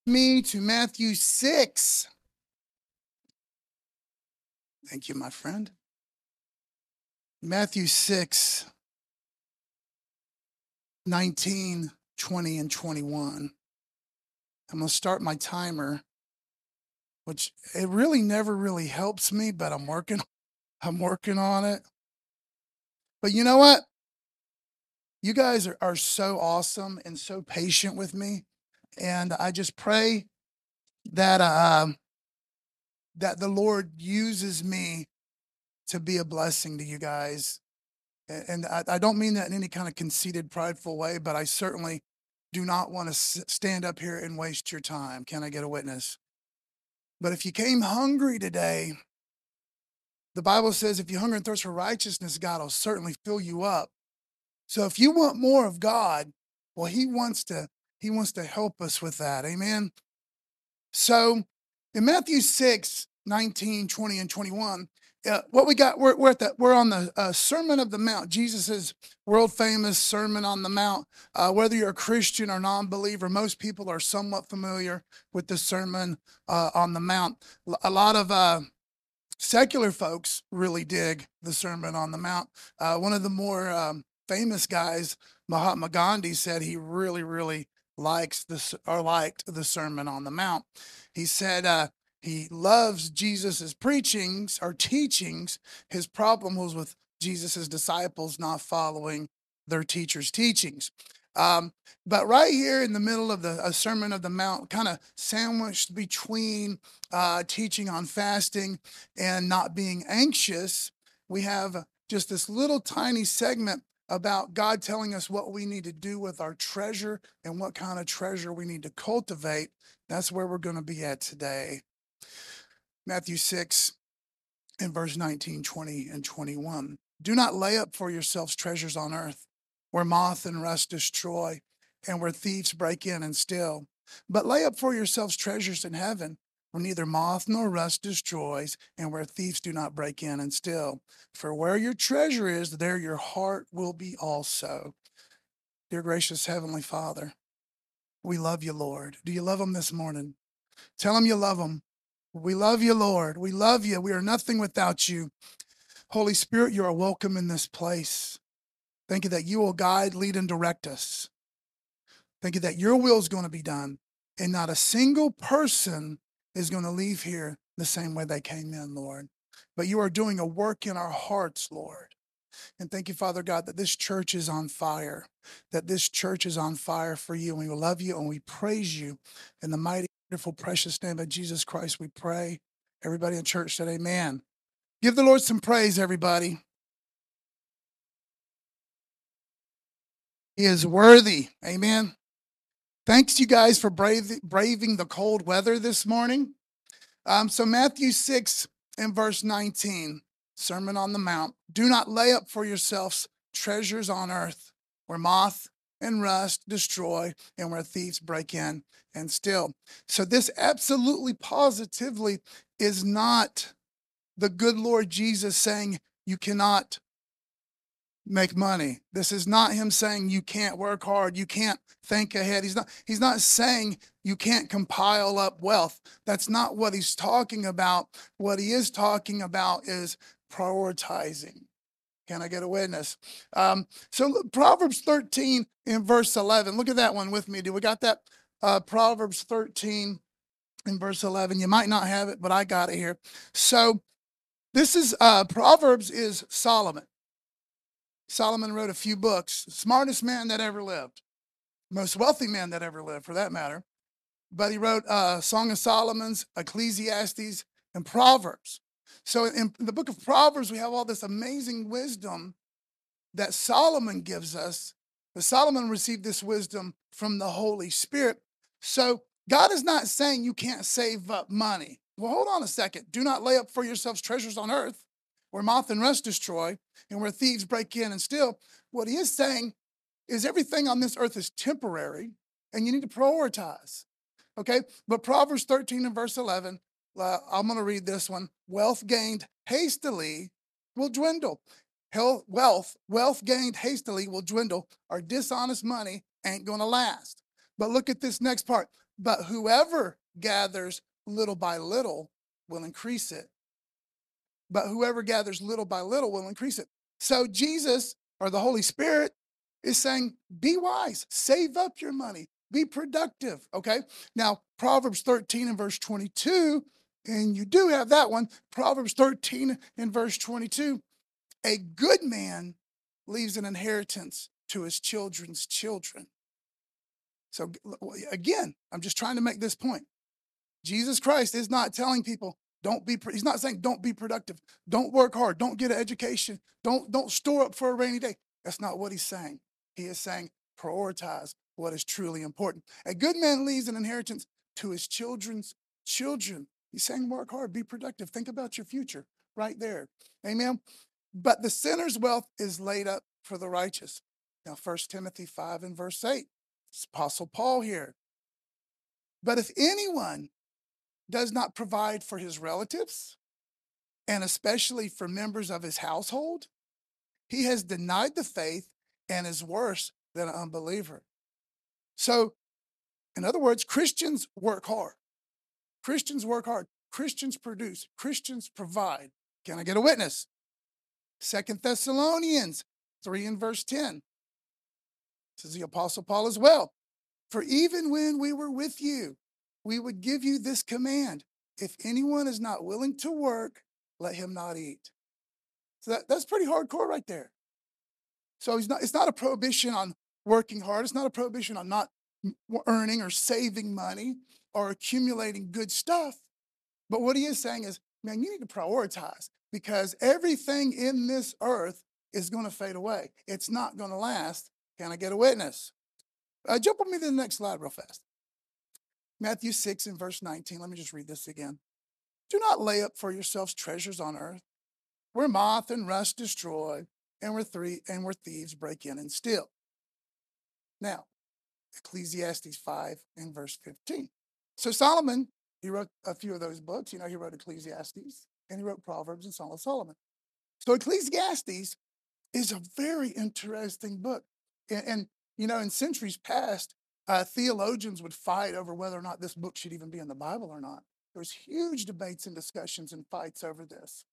Me to Matthew 6. Thank you, my friend. Matthew 6, 19, 20, and 21. I'm going to start my timer, which it really never really helps me, but I'm working on it. But you know what? You guys are so awesome and so patient with me. And I just pray that that the Lord uses me to be a blessing to you guys. And I don't mean that in any kind of conceited, prideful way, but I certainly do not want to stand up here and waste your time. Can I get a witness? But if you came hungry today, the Bible says if you hunger and thirst for righteousness, God will certainly fill you up. So if you want more of God, well, He wants to help us with that. Amen. So in Matthew 6, 19, 20, and 21, what we got, we're on the Sermon of the Mount, Jesus's world famous Sermon on the Mount. Whether you're a Christian or non-believer, most people are somewhat familiar with the Sermon on the Mount. A lot of secular folks really dig the Sermon on the Mount. One of the more famous guys, Mahatma Gandhi, said he really liked the Sermon on the Mount. He said he loves Jesus's preachings or teachings. His problem was with Jesus's disciples not following their teacher's teachings. But right here in the middle of the Sermon of the Mount, kind of sandwiched between teaching on fasting and not being anxious, we have just this little tiny segment about God telling us what we need to do with our treasure and what kind of treasure we need to cultivate. That's where we're going to be at today. Matthew 6 and verse 19, 20, and 21. Do not lay up for yourselves treasures on earth, where moth and rust destroy, and where thieves break in and steal. But lay up for yourselves treasures in heaven, where neither moth nor rust destroys, and where thieves do not break in and steal. For where your treasure is, there your heart will be also. Dear gracious Heavenly Father, we love you, Lord. Do you love him this morning? Tell him you love him. We love you, Lord. We love you. We are nothing without you. Holy Spirit, you are welcome in this place. Thank you that you will guide, lead, and direct us. Thank you that your will is going to be done, and not a single person is going to leave here the same way they came in, Lord. But you are doing a work in our hearts, Lord. And thank you, Father God, that this church is on fire, that this church is on fire for you. And we love you and we praise you. In the mighty, wonderful, precious name of Jesus Christ, we pray. Everybody in church said amen. Give the Lord some praise, everybody. He is worthy. Amen. Thanks, you guys, for braving the cold weather this morning. So Matthew 6 and verse 19, Sermon on the Mount. Do not lay up for yourselves treasures on earth, where moth and rust destroy, and where thieves break in and steal. So this absolutely positively is not the good Lord Jesus saying you cannot make money. This is not him saying you can't work hard, you can't think ahead. He's not saying you can't compile up wealth. That's not what he's talking about. What he is talking about is prioritizing. Can I get a witness? So Proverbs 13 in verse 11. Look at that one with me. Do we got that? Proverbs 13 in verse 11. You might not have it, but I got it here. So this is Proverbs is Solomon. Solomon wrote a few books, smartest man that ever lived, most wealthy man that ever lived, for that matter. But he wrote Song of Solomon's, Ecclesiastes, and Proverbs. So in the book of Proverbs, we have all this amazing wisdom that Solomon gives us. But Solomon received this wisdom from the Holy Spirit. So God is not saying you can't save up money. Well, hold on a second. Do not lay up for yourselves treasures on earth, where moth and rust destroy, and where thieves break in and steal. What he is saying is everything on this earth is temporary, and you need to prioritize. Okay? But Proverbs 13 and verse 11, I'm going to read this one. Wealth gained hastily will dwindle. Wealth gained hastily will dwindle. Our dishonest money ain't going to last. But look at this next part. But whoever gathers little by little will increase it. But whoever gathers little by little will increase it. So Jesus or the Holy Spirit is saying, be wise, save up your money, be productive. Okay. Now, Proverbs 13 and verse 22, and you do have that one. Proverbs 13 and verse 22, a good man leaves an inheritance to his children's children. So again, I'm just trying to make this point. Jesus Christ is not telling people he's not saying don't be productive, don't work hard, don't get an education, don't store up for a rainy day. That's not what he's saying. He is saying prioritize what is truly important. A good man leaves an inheritance to his children's children. He's saying work hard, be productive, think about your future right there. Amen. But the sinner's wealth is laid up for the righteous. Now, 1 Timothy 5 and verse 8, it's Apostle Paul here. But if anyone does not provide for his relatives, and especially for members of his household, he has denied the faith and is worse than an unbeliever. So, in other words, Christians work hard. Christians work hard. Christians produce. Christians provide. Can I get a witness? 2 Thessalonians 3 and verse 10. This is the Apostle Paul as well. For even when we were with you, we would give you this command. If anyone is not willing to work, let him not eat. So that's pretty hardcore right there. So it's not a prohibition on working hard. It's not a prohibition on not earning or saving money or accumulating good stuff. But what he is saying is, man, you need to prioritize because everything in this earth is going to fade away. It's not going to last. Can I get a witness? Jump with me to the next slide real fast. Matthew 6 and verse 19. Let me just read this again. Do not lay up for yourselves treasures on earth, where moth and rust destroy, and where thieves break in and steal. Now, Ecclesiastes 5 and verse 15. So Solomon, he wrote a few of those books. He wrote Ecclesiastes, and he wrote Proverbs and Song of Solomon. So Ecclesiastes is a very interesting book. And in centuries past, theologians would fight over whether or not this book should even be in the Bible or not. There was huge debates and discussions and fights over this.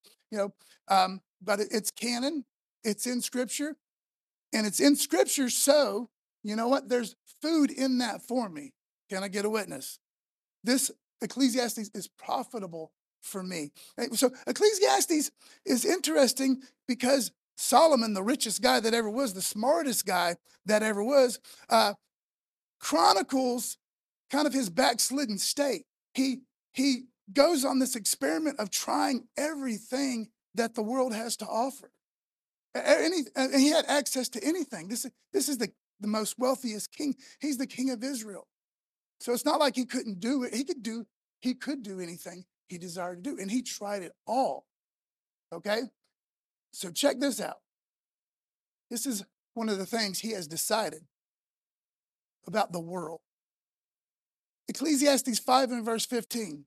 But it's canon, it's in Scripture, and it's in Scripture. So you know what? There's food in that for me. Can I get a witness? This Ecclesiastes is profitable for me. So Ecclesiastes is interesting because Solomon, the richest guy that ever was, the smartest guy that ever was, chronicles kind of his backslidden state. He goes on this experiment of trying everything that the world has to offer. And he had access to anything. This is the most wealthiest king. He's the king of Israel. So it's not like he couldn't do it. He could do anything he desired to do. And he tried it all. Okay? So check this out. This is one of the things he has decided about the world. Ecclesiastes 5 and verse 15.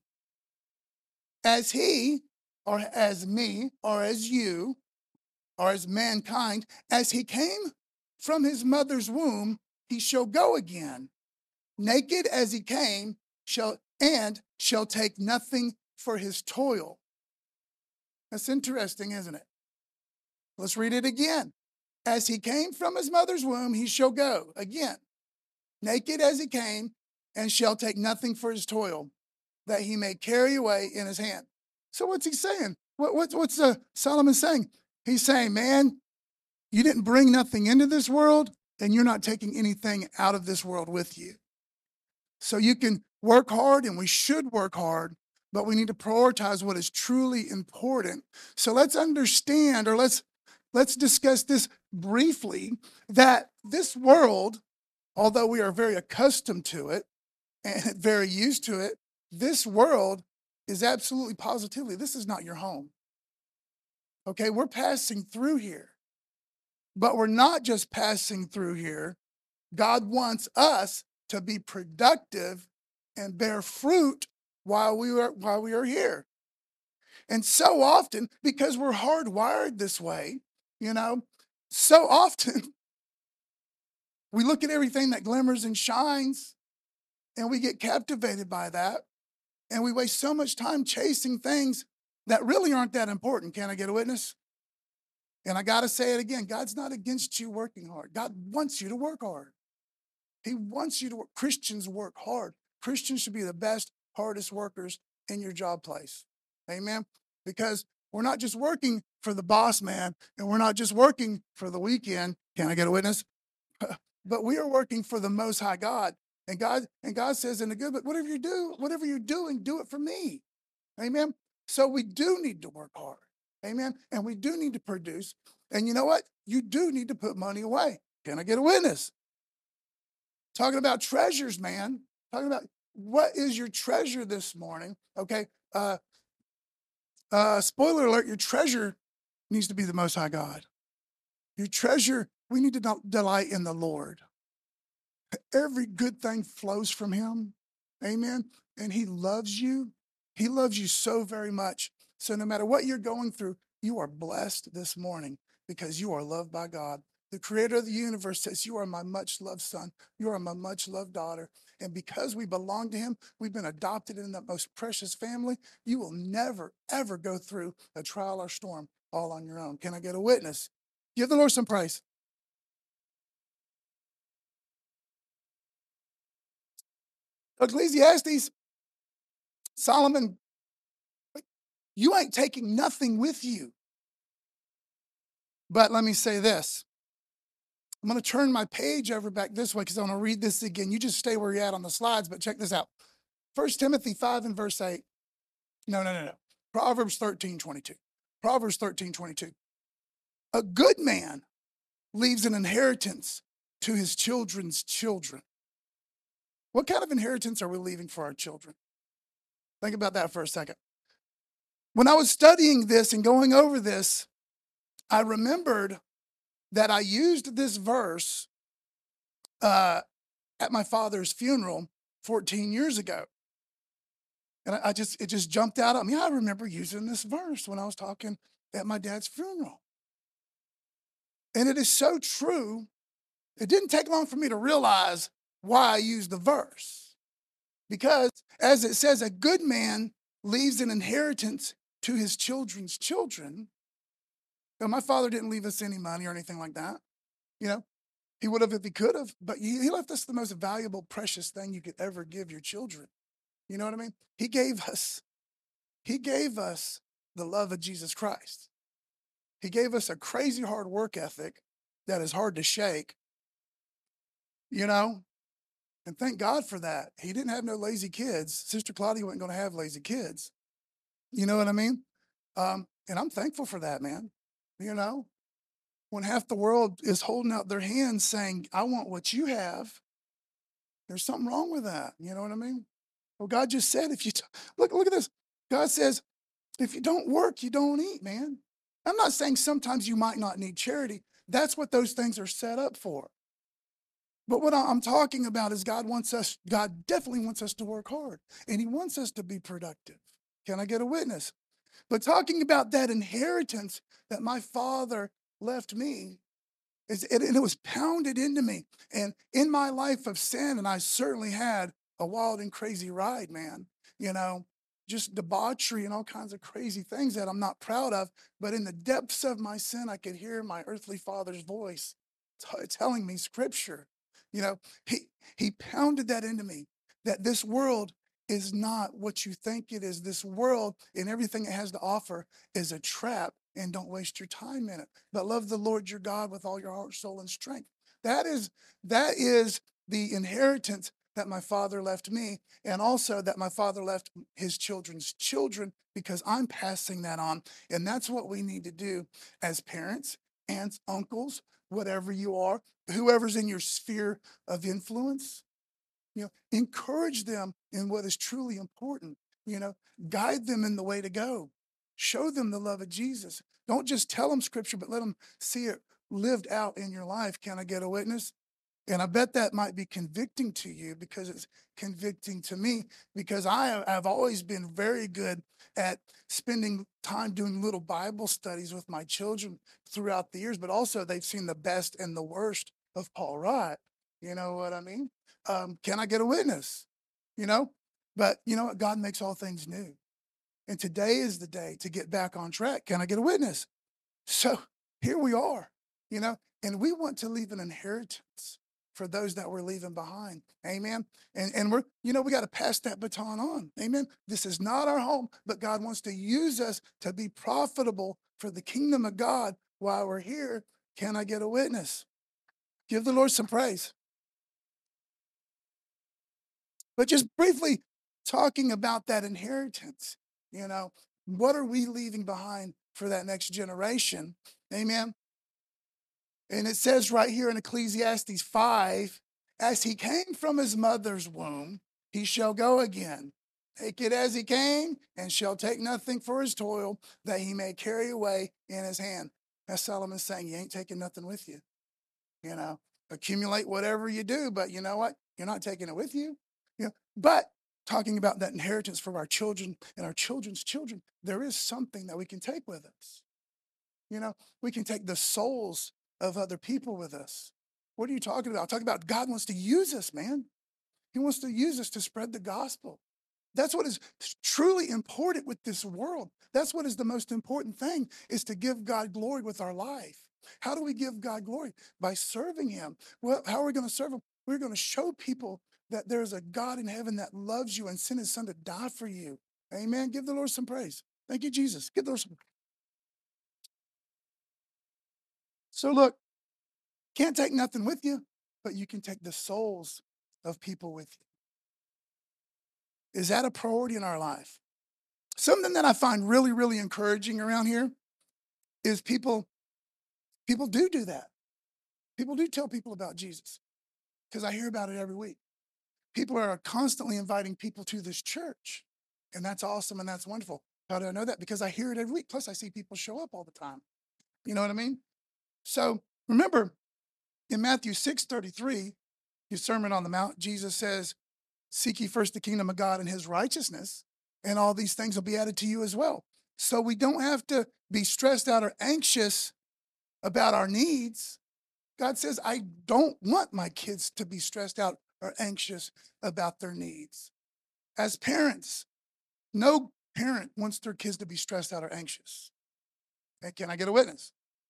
As he, or as me, or as you, or as mankind, as he came from his mother's womb, he shall go again. Naked as he came, shall take nothing for his toil. That's interesting, isn't it? Let's read it again. As he came from his mother's womb, he shall go again. Naked as he came, and shall take nothing for his toil, that he may carry away in his hand. So what's he saying? What's Solomon saying? He's saying, man, you didn't bring nothing into this world, and you're not taking anything out of this world with you. So you can work hard, and we should work hard, but we need to prioritize what is truly important. So let's understand, or let's discuss this briefly, that this world, although we are very accustomed to it and very used to it, this world is absolutely positively, this is not your home. Okay, we're passing through here, but we're not just passing through here. God wants us to be productive and bear fruit while we are here. And so often, because we're hardwired this way, so often we look at everything that glimmers and shines and we get captivated by that, and we waste so much time chasing things that really aren't that important. Can I get a witness? And I got to say it again, God's not against you working hard. God wants you to work hard. He wants you to work. Christians work hard. Christians should be the best, hardest workers in your job place. Amen? Because we're not just working for the boss man, and we're not just working for the weekend. Can I get a witness? But we are working for the Most High God. And God says in the good, but whatever you're doing, do it for me. Amen. So we do need to work hard. Amen. And we do need to produce. And you know what? You do need to put money away. Can I get a witness? Talking about treasures, man. Talking about what is your treasure this morning? Okay. Spoiler alert, your treasure needs to be the Most High God. Your treasure, we need to delight in the Lord. Every good thing flows from him. Amen. And he loves you. He loves you so very much. So no matter what you're going through, you are blessed this morning because you are loved by God. The creator of the universe says, you are my much loved son. You are my much loved daughter. And because we belong to him, we've been adopted in the most precious family. You will never, ever go through a trial or storm all on your own. Can I get a witness? Give the Lord some praise. Ecclesiastes, Solomon, you ain't taking nothing with you. But let me say this. I'm going to turn my page over back this way because I want to read this again. You just stay where you're at on the slides, but check this out. 1 Timothy 5 and verse 8. No. Proverbs 13:22. Proverbs 13:22. A good man leaves an inheritance to his children's children. What kind of inheritance are we leaving for our children? Think about that for a second. When I was studying this and going over this, I remembered that I used this verse at my father's funeral 14 years ago. And it just jumped out at me. I remember using this verse when I was talking at my dad's funeral. And it is so true. It didn't take long for me to realize why I used the verse. Because as it says, a good man leaves an inheritance to his children's children. Now, my father didn't leave us any money or anything like that. You know, he would have if he could have, but he left us the most valuable, precious thing you could ever give your children. You know what I mean? He gave us the love of Jesus Christ. He gave us a crazy hard work ethic that is hard to shake, you know, and thank God for that. He didn't have no lazy kids. Sister Claudia wasn't going to have lazy kids. You know what I mean? And I'm thankful for that, man. You know, when half the world is holding out their hands saying, I want what you have, there's something wrong with that. You know what I mean? Well, God just said, if you look at this. God says, if you don't work, you don't eat, man. I'm not saying sometimes you might not need charity. That's what those things are set up for. But what I'm talking about is God definitely wants us to work hard, and he wants us to be productive. Can I get a witness? But talking about that inheritance that my father left me, and it was pounded into me. And in my life of sin, and I certainly had a wild and crazy ride, man, you know, just debauchery and all kinds of crazy things that I'm not proud of. But in the depths of my sin, I could hear my earthly father's voice telling me scripture. You know, he pounded that into me, that this world is not what you think it is. This world and everything it has to offer is a trap, and don't waste your time in it. But love the Lord your God with all your heart, soul, and strength. That is the inheritance that my father left me, and also that my father left his children's children, because I'm passing that on. And that's what we need to do as parents, aunts, uncles, whatever you are, whoever's in your sphere of influence. You know, encourage them in what is truly important. You know, guide them in the way to go. Show them the love of Jesus. Don't just tell them scripture, but let them see it lived out in your life. Can I get a witness? And I bet that might be convicting to you, because it's convicting to me, because I've always been very good at spending time doing little Bible studies with my children throughout the years, but also they've seen the best and the worst of Paul Wright. You know what I mean? Can I get a witness? you know? But you know what? God makes all things new. And today is the day to get back on track. Can I get a witness? So here we are, and we want to leave an inheritance for those that we're leaving behind. Amen. And we got to pass that baton on. Amen. This is not our home, but God wants to use us to be profitable for the kingdom of God while we're here. Can I get a witness? Give the Lord some praise. But just briefly talking about that inheritance, what are we leaving behind for that next generation? Amen. And it says right here in Ecclesiastes 5, as he came from his mother's womb, he shall go again. Naked as he came, and shall take nothing for his toil, that he may carry away in his hand. That's Solomon saying, you ain't taking nothing with you. Accumulate whatever you do, but you know what? You're not taking it with you. But talking about that inheritance for our children and our children's children, there is something that we can take with us. We can take the souls of other people with us. What are you talking about? I'm talking about God wants to use us, man. He wants to use us to spread the gospel. That's what is truly important with this world. That's what is the most important thing, is to give God glory with our life. How do we give God glory? By serving him. Well, how are we going to serve him? We're going to show people that there's a God in heaven that loves you and sent his son to die for you. Amen. Give the Lord some praise. Thank you, Jesus. Give the Lord some. So look, can't take nothing with you, but you can take the souls of people with you. Is that a priority in our life? Something that I find really, really encouraging around here is people do that. People do tell people about Jesus, because I hear about it every week. People are constantly inviting people to this church, and that's awesome and that's wonderful. How do I know that? Because I hear it every week. Plus, I see people show up all the time. You know what I mean? So remember, in Matthew 6:33, his Sermon on the Mount, Jesus says, seek ye first the kingdom of God and his righteousness, and all these things will be added to you as well. So we don't have to be stressed out or anxious about our needs. God says, I don't want my kids to be stressed out or anxious about their needs. As parents, no parent wants their kids to be stressed out or anxious. And can I get a witness?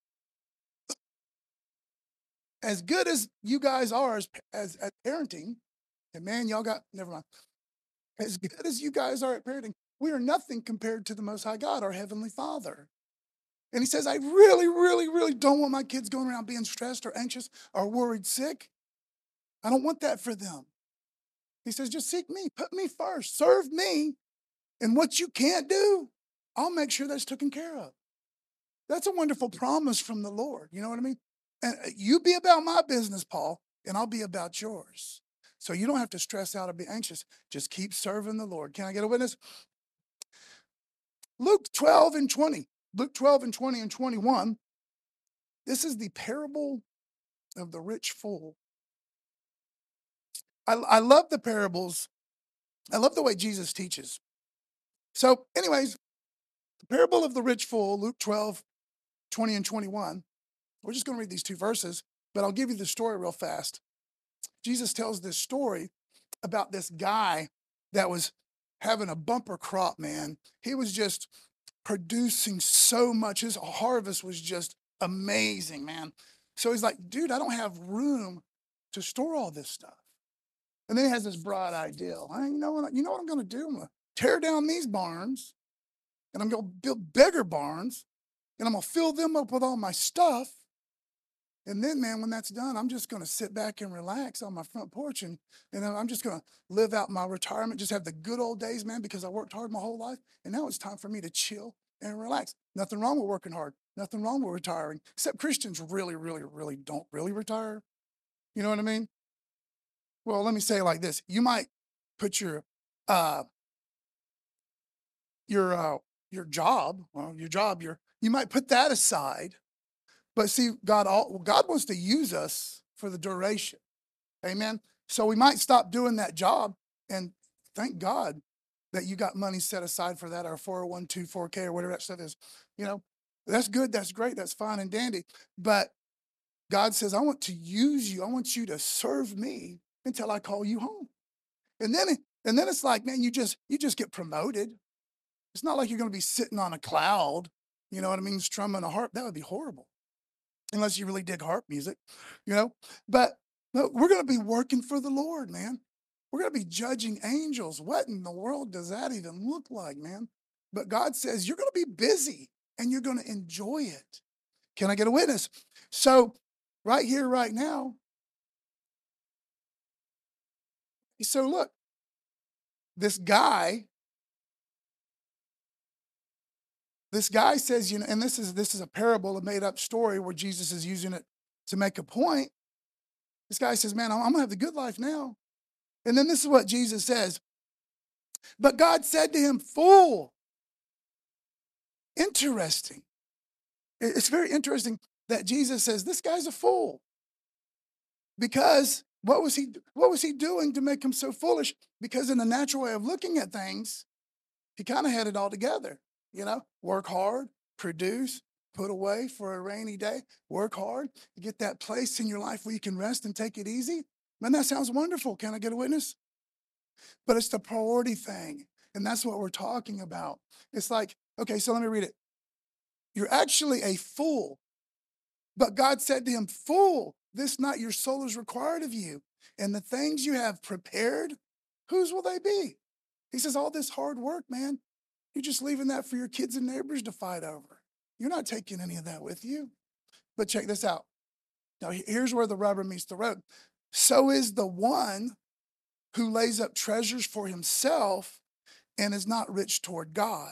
As good as you guys are as at parenting, and man, y'all got, never mind. As good as you guys are at parenting, we are nothing compared to the Most High God, our Heavenly Father. And he says, I really, really, really don't want my kids going around being stressed or anxious or worried sick. I don't want that for them. He says, just seek me, put me first, serve me. And what you can't do, I'll make sure that's taken care of. That's a wonderful promise from the Lord. You know what I mean? And you be about my business, Paul, and I'll be about yours. So you don't have to stress out or be anxious. Just keep serving the Lord. Can I get a witness? Luke 12 and 20. Luke 12 and 20 and 21. This is the parable of the rich fool. I love the parables. I love the way Jesus teaches. So anyways, the parable of the rich fool, Luke 12, 20 and 21. We're just going to read these two verses, but I'll give you the story real fast. Jesus tells this story about this guy that was having a bumper crop, man. He was just producing so much. His harvest was just amazing, man. So he's like, dude, I don't have room to store all this stuff. And then he has this broad idea. You know what I'm going to do? I'm going to tear down these barns, and I'm going to build bigger barns, and I'm going to fill them up with all my stuff. And then, man, when that's done, I'm just going to sit back and relax on my front porch, and I'm just going to live out my retirement, just have the good old days, man, because I worked hard my whole life. And now it's time for me to chill and relax. Nothing wrong with working hard. Nothing wrong with retiring, except Christians really, really, really don't really retire. You know what I mean? Well, let me say it like this. You might put your uh, job, you might put that aside. But see, God wants to use us for the duration. Amen. So we might stop doing that job, and thank God that you got money set aside for that, or 401(k), 4K, or whatever that stuff is. That's good. That's great. That's fine and dandy. But God says, I want to use you. I want you to serve me until I call you home. And And then it's like, man, you just get promoted. It's not like you're going to be sitting on a cloud, you know what I mean, strumming a harp. That would be horrible, unless you really dig harp music, you know. But no, we're going to be working for the Lord, man. We're going to be judging angels. What in the world does that even look like, man? But God says you're going to be busy and you're going to enjoy it. Can I get a witness? So, right here, right now. So, look, this guy says, and this is a parable, a made up story where Jesus is using it to make a point. This guy says, man, I'm gonna have the good life now. And then this is what Jesus says. But God said to him, fool. Interesting. It's very interesting that Jesus says this guy's a fool. Because what was he doing to make him so foolish? Because in the natural way of looking at things, he kind of had it all together. Work hard, produce, put away for a rainy day, work hard, get that place in your life where you can rest and take it easy. Man, that sounds wonderful. Can I get a witness? But it's the priority thing. And that's what we're talking about. It's like, okay, so let me read it. You're actually a fool. But God said to him, fool, this night your soul is required of you. And the things you have prepared, whose will they be? He says, all this hard work, man, you're just leaving that for your kids and neighbors to fight over. You're not taking any of that with you. But check this out. Now, here's where the rubber meets the road. So is the one who lays up treasures for himself and is not rich toward God.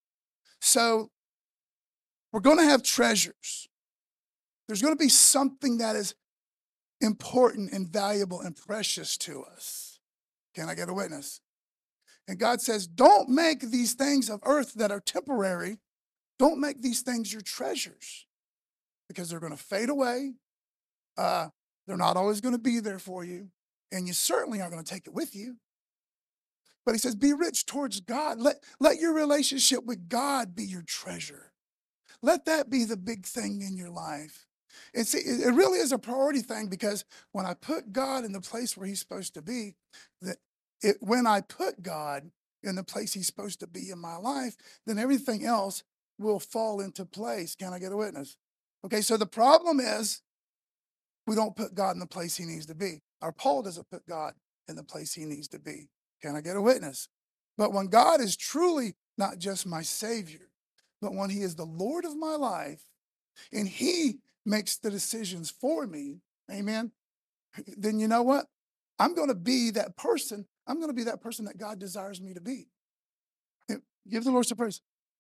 So we're going to have treasures. There's going to be something that is important and valuable and precious to us. Can I get a witness? And God says, don't make these things of earth that are temporary, don't make these things your treasures, because they're going to fade away. They're not always going to be there for you, and you certainly aren't going to take it with you. But he says, be rich towards God. Let your relationship with God be your treasure. Let that be the big thing in your life. And see, it really is a priority thing, because when I put God in the place where he's supposed to be, when I put God in the place he's supposed to be in my life, then everything else will fall into place. Can I get a witness? Okay, so the problem is we don't put God in the place he needs to be. Or Paul doesn't put God in the place he needs to be. Can I get a witness? But when God is truly not just my Savior, but when he is the Lord of my life, and he makes the decisions for me, amen, then you know what? I'm going to be that person. I'm going to be that person that God desires me to be. Give the Lord some praise.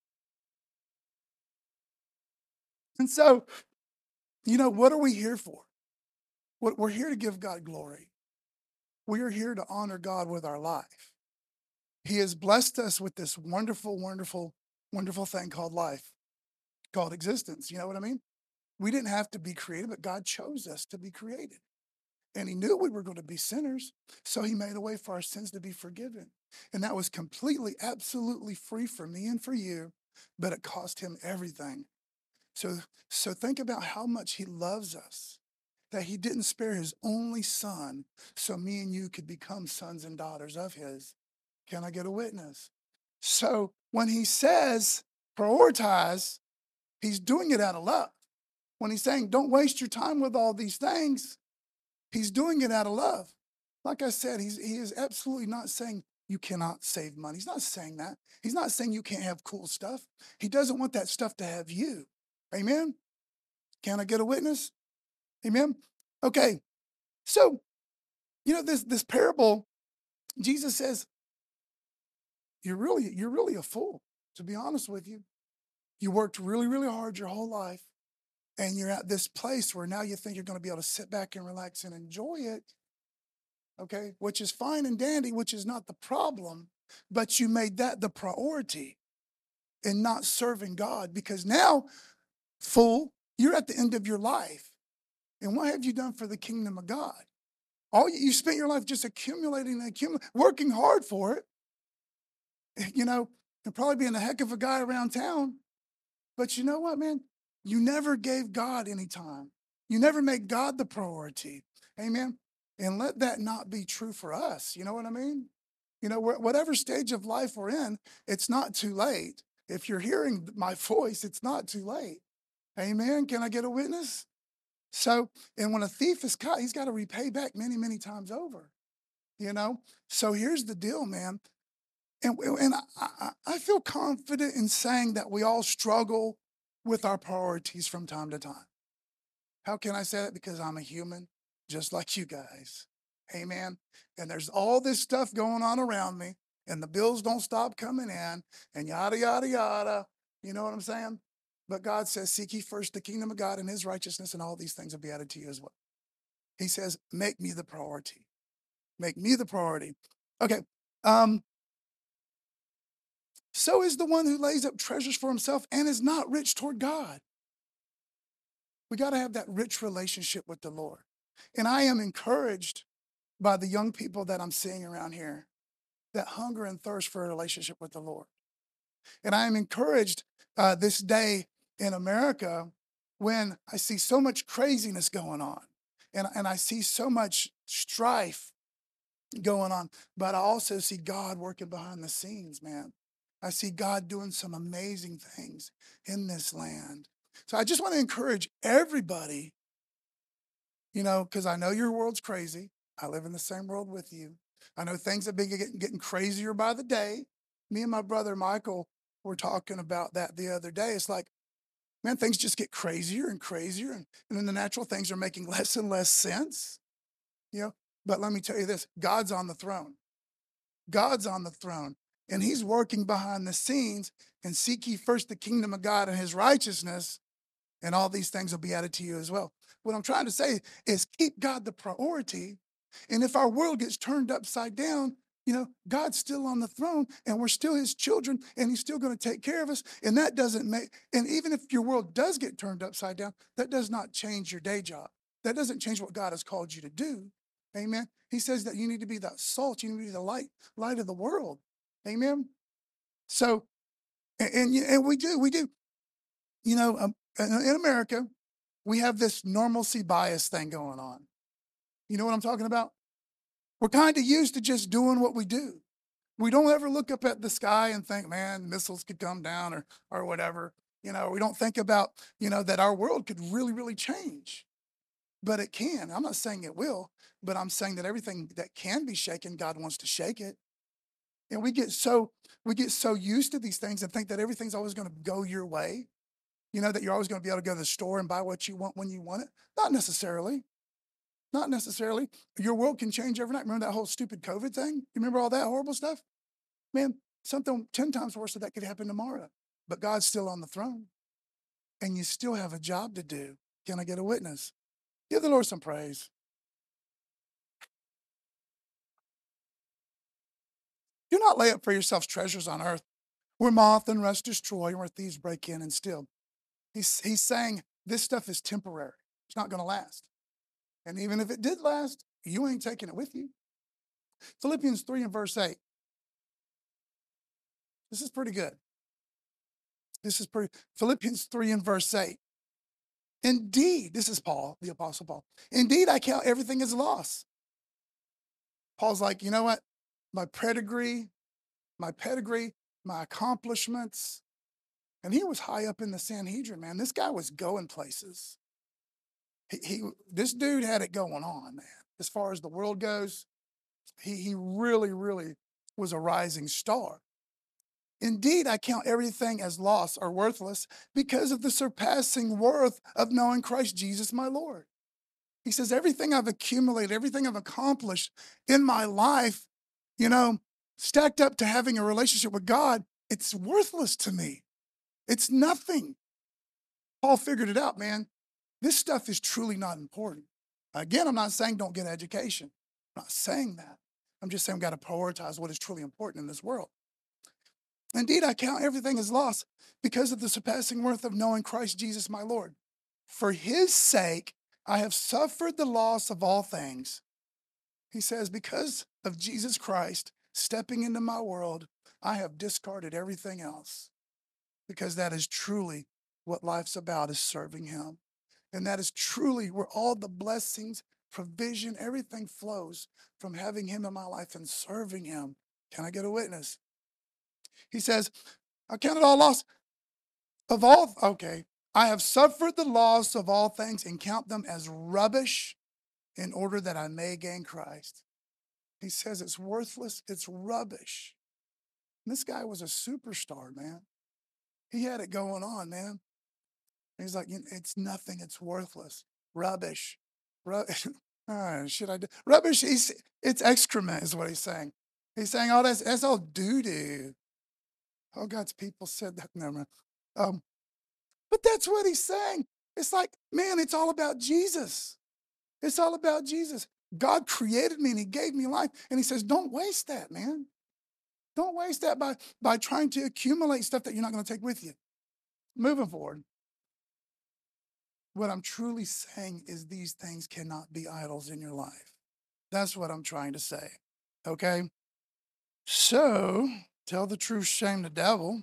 And so, what are we here for? We're here to give God glory. We are here to honor God with our life. He has blessed us with this wonderful, wonderful, wonderful thing called life, called existence. You know what I mean? We didn't have to be created, but God chose us to be created. And he knew we were going to be sinners, so he made a way for our sins to be forgiven. And that was completely, absolutely free for me and for you, but it cost him everything. So think about how much he loves us, that he didn't spare his only son so me and you could become sons and daughters of his. Can I get a witness? So when he says prioritize, he's doing it out of love. When he's saying don't waste your time with all these things, he's doing it out of love. Like I said, he is absolutely not saying you cannot save money. He's not saying that. He's not saying you can't have cool stuff. He doesn't want that stuff to have you. Amen? Can I get a witness? Amen? Okay. So, this parable, Jesus says, you're really a fool, to be honest with you. You worked really, really hard your whole life, and you're at this place where now you think you're going to be able to sit back and relax and enjoy it. Okay, which is fine and dandy, which is not the problem, but you made that the priority in not serving God, because now, fool, you're at the end of your life. And what have you done for the kingdom of God? You spent your life just accumulating, working hard for it, and probably being a heck of a guy around town. But you know what, man? You never gave God any time. You never made God the priority. Amen. And let that not be true for us. You know what I mean? You know, whatever stage of life we're in, it's not too late. If you're hearing my voice, it's not too late. Amen. Can I get a witness? So, and when a thief is caught, he's got to repay back many, many times over, you know? So here's the deal, man. And I feel confident in saying that we all struggle with our priorities from time to time. How can I say that? Because I'm a human, just like you guys. Amen. And there's all this stuff going on around me, and the bills don't stop coming in, and yada, yada, yada. You know what I'm saying? But God says, seek ye first the kingdom of God and his righteousness, and all these things will be added to you as well. He says, make me the priority. Make me the priority. Okay. So is the one who lays up treasures for himself and is not rich toward God. We got to have that rich relationship with the Lord. And I am encouraged by the young people that I'm seeing around here that hunger and thirst for a relationship with the Lord. And I am encouraged this day in America when I see so much craziness going on and I see so much strife going on, but I also see God working behind the scenes, man. I see God doing some amazing things in this land. So I just want to encourage everybody, you know, because I know your world's crazy. I live in the same world with you. I know things have been getting crazier by the day. Me and my brother Michael were talking about that the other day. It's like, man, things just get crazier and crazier, and then the natural things are making less and less sense, you know. But let me tell you this, God's on the throne. God's on the throne, and he's working behind the scenes. And seek ye first the kingdom of God and his righteousness, and all these things will be added to you as well. What I'm trying to say is keep God the priority. And if our world gets turned upside down, you know, God's still on the throne and we're still his children and he's still going to take care of us. And that doesn't make, and even if your world does get turned upside down, that does not change your day job. That doesn't change what God has called you to do. Amen. He says that you need to be that salt, you need to be the light of the world. Amen. So, and we do. You know, in America, we have this normalcy bias thing going on. You know what I'm talking about? We're kind of used to just doing what we do. We don't ever look up at the sky and think, man, missiles could come down or whatever. You know, we don't think about, you know, that our world could really, really change. But it can. I'm not saying it will, but I'm saying that everything that can be shaken, God wants to shake it. And we get so used to these things and think that everything's always going to go your way. You know, that you're always going to be able to go to the store and buy what you want when you want it. Not necessarily. Not necessarily. Your world can change overnight. Remember that whole stupid COVID thing? You remember all that horrible stuff? Man, something 10 times worse than that could happen tomorrow. But God's still on the throne. And you still have a job to do. Can I get a witness? Give the Lord some praise. Do not lay up for yourselves treasures on earth where moth and rust destroy and where thieves break in and steal. He's saying this stuff is temporary. It's not going to last. And even if it did last, you ain't taking it with you. Philippians 3 and verse 8. This is pretty good. Philippians 3 and verse 8. Indeed, this is Paul, the Apostle Paul. Indeed, I count everything as loss. Paul's like, you know what? My pedigree, my accomplishments. And he was high up in the Sanhedrin, man. This guy was going places. This dude had it going on, man. As far as the world goes, he really, really was a rising star. Indeed, I count everything as loss or worthless because of the surpassing worth of knowing Christ Jesus, my Lord. He says, everything I've accumulated, everything I've accomplished in my life, you know, stacked up to having a relationship with God, it's worthless to me. It's nothing. Paul figured it out, man. This stuff is truly not important. Again, I'm not saying don't get education. I'm not saying that. I'm just saying we've got to prioritize what is truly important in this world. Indeed, I count everything as loss because of the surpassing worth of knowing Christ Jesus, my Lord. For his sake, I have suffered the loss of all things. He says, because of Jesus Christ stepping into my world, I have discarded everything else because that is truly what life's about, is serving him. And that is truly where all the blessings, provision, everything flows from having him in my life and serving him. Can I get a witness? He says, I count it all loss of all, okay. I have suffered the loss of all things and count them as rubbish in order that I may gain Christ. He says it's worthless, it's rubbish. And this guy was a superstar, man. He had it going on, man. He's like, it's nothing, it's worthless. Rubbish. Should I do rubbish? It's excrement, is what he's saying. He's saying, oh, that's all doo-doo. Oh, God's people said that. Never mind. But that's what he's saying. It's like, man, it's all about Jesus. It's all about Jesus. God created me and he gave me life. And he says, don't waste that, man. Don't waste that by trying to accumulate stuff that you're not going to take with you. Moving forward. What I'm truly saying is these things cannot be idols in your life. That's what I'm trying to say. Okay? So, tell the truth, shame the devil.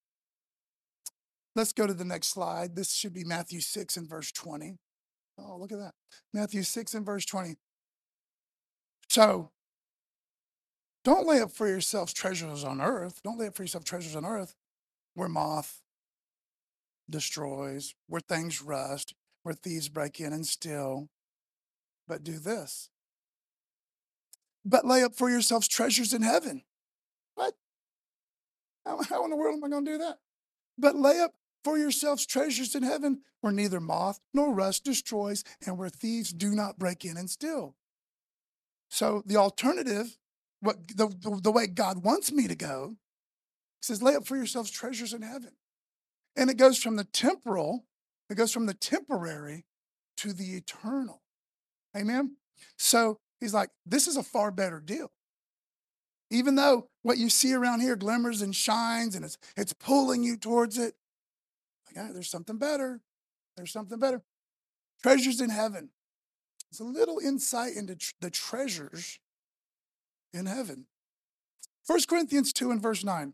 Let's go to the next slide. This should be Matthew 6 and verse 20. Oh, look at that. Matthew 6 and verse 20. So, don't lay up for yourselves treasures on earth. Don't lay up for yourself treasures on earth where moth destroys, where things rust, where thieves break in and steal. But do this. But lay up for yourselves treasures in heaven. What? How in the world am I going to do that? But lay up for yourselves treasures in heaven where neither moth nor rust destroys and where thieves do not break in and steal. So the alternative, the way God wants me to go, he says, lay up for yourselves treasures in heaven. And it goes from the temporal, it goes from the temporary to the eternal. Amen? So he's like, this is a far better deal. Even though what you see around here glimmers and shines and it's pulling you towards it, like, there's something better. There's something better. Treasures in heaven. It's a little insight into the treasures in heaven. 1 Corinthians 2 and verse 9.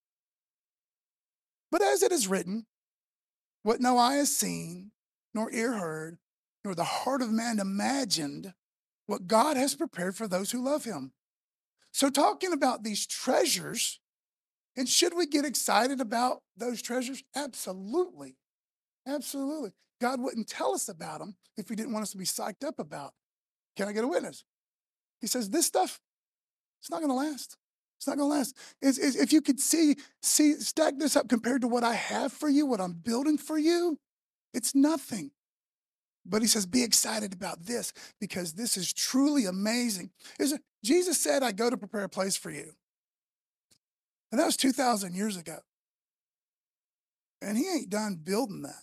But as it is written, what no eye has seen, nor ear heard, nor the heart of man imagined, what God has prepared for those who love him. So talking about these treasures, and should we get excited about those treasures? Absolutely. Absolutely. God wouldn't tell us about them if he didn't want us to be psyched up about. Can I get a witness? He says, this stuff, it's not going to last. It's not going to last. If you could stack this up compared to what I have for you, what I'm building for you, it's nothing. But he says, be excited about this because this is truly amazing. Jesus said, I go to prepare a place for you. And that was 2,000 years ago. And he ain't done building that.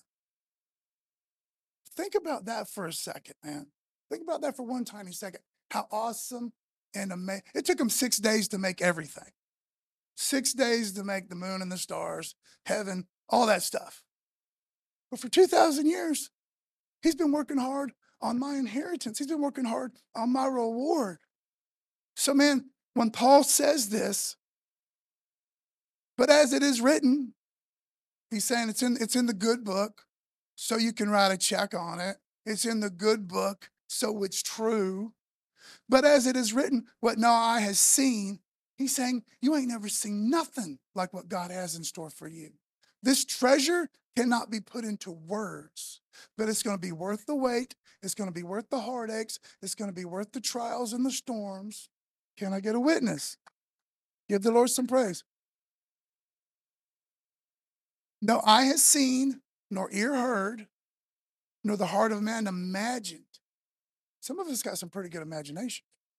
Think about that for a second, man. Think about that for one tiny second. How awesome and amazing. It took him 6 days to make everything. 6 days to make the moon and the stars, heaven, all that stuff. But for 2,000 years, he's been working hard on my inheritance. He's been working hard on my reward. So, man, when Paul says this, but as it is written, he's saying it's in the good book, so you can write a check on it. It's in the good book, so it's true. But as it is written, what no eye has seen, he's saying you ain't never seen nothing like what God has in store for you. This treasure cannot be put into words, but it's going to be worth the wait. It's going to be worth the heartaches. It's going to be worth the trials and the storms. Can I get a witness? Give the Lord some praise. No eye has seen, nor ear heard, nor the heart of man imagined. Some of us got some pretty good imagination.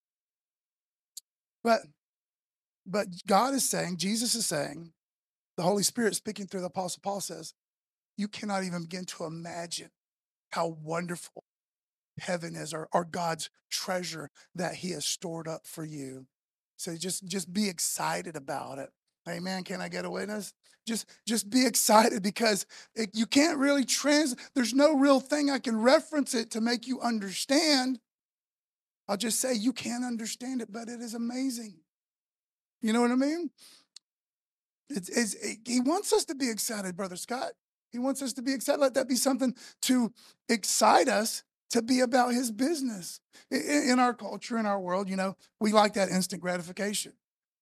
But God is saying, Jesus is saying, the Holy Spirit speaking through the Apostle Paul says, you cannot even begin to imagine how wonderful heaven is, or God's treasure that he has stored up for you. So just be excited about it. Amen. Can I get a witness? Just be excited because you can't really there's no real thing I can reference it to make you understand. I'll just say you can't understand it, but it is amazing. You know what I mean? He wants us to be excited, Brother Scott. He wants us to be excited. Let that be something to excite us to be about his business. In our culture, in our world, we like that instant gratification.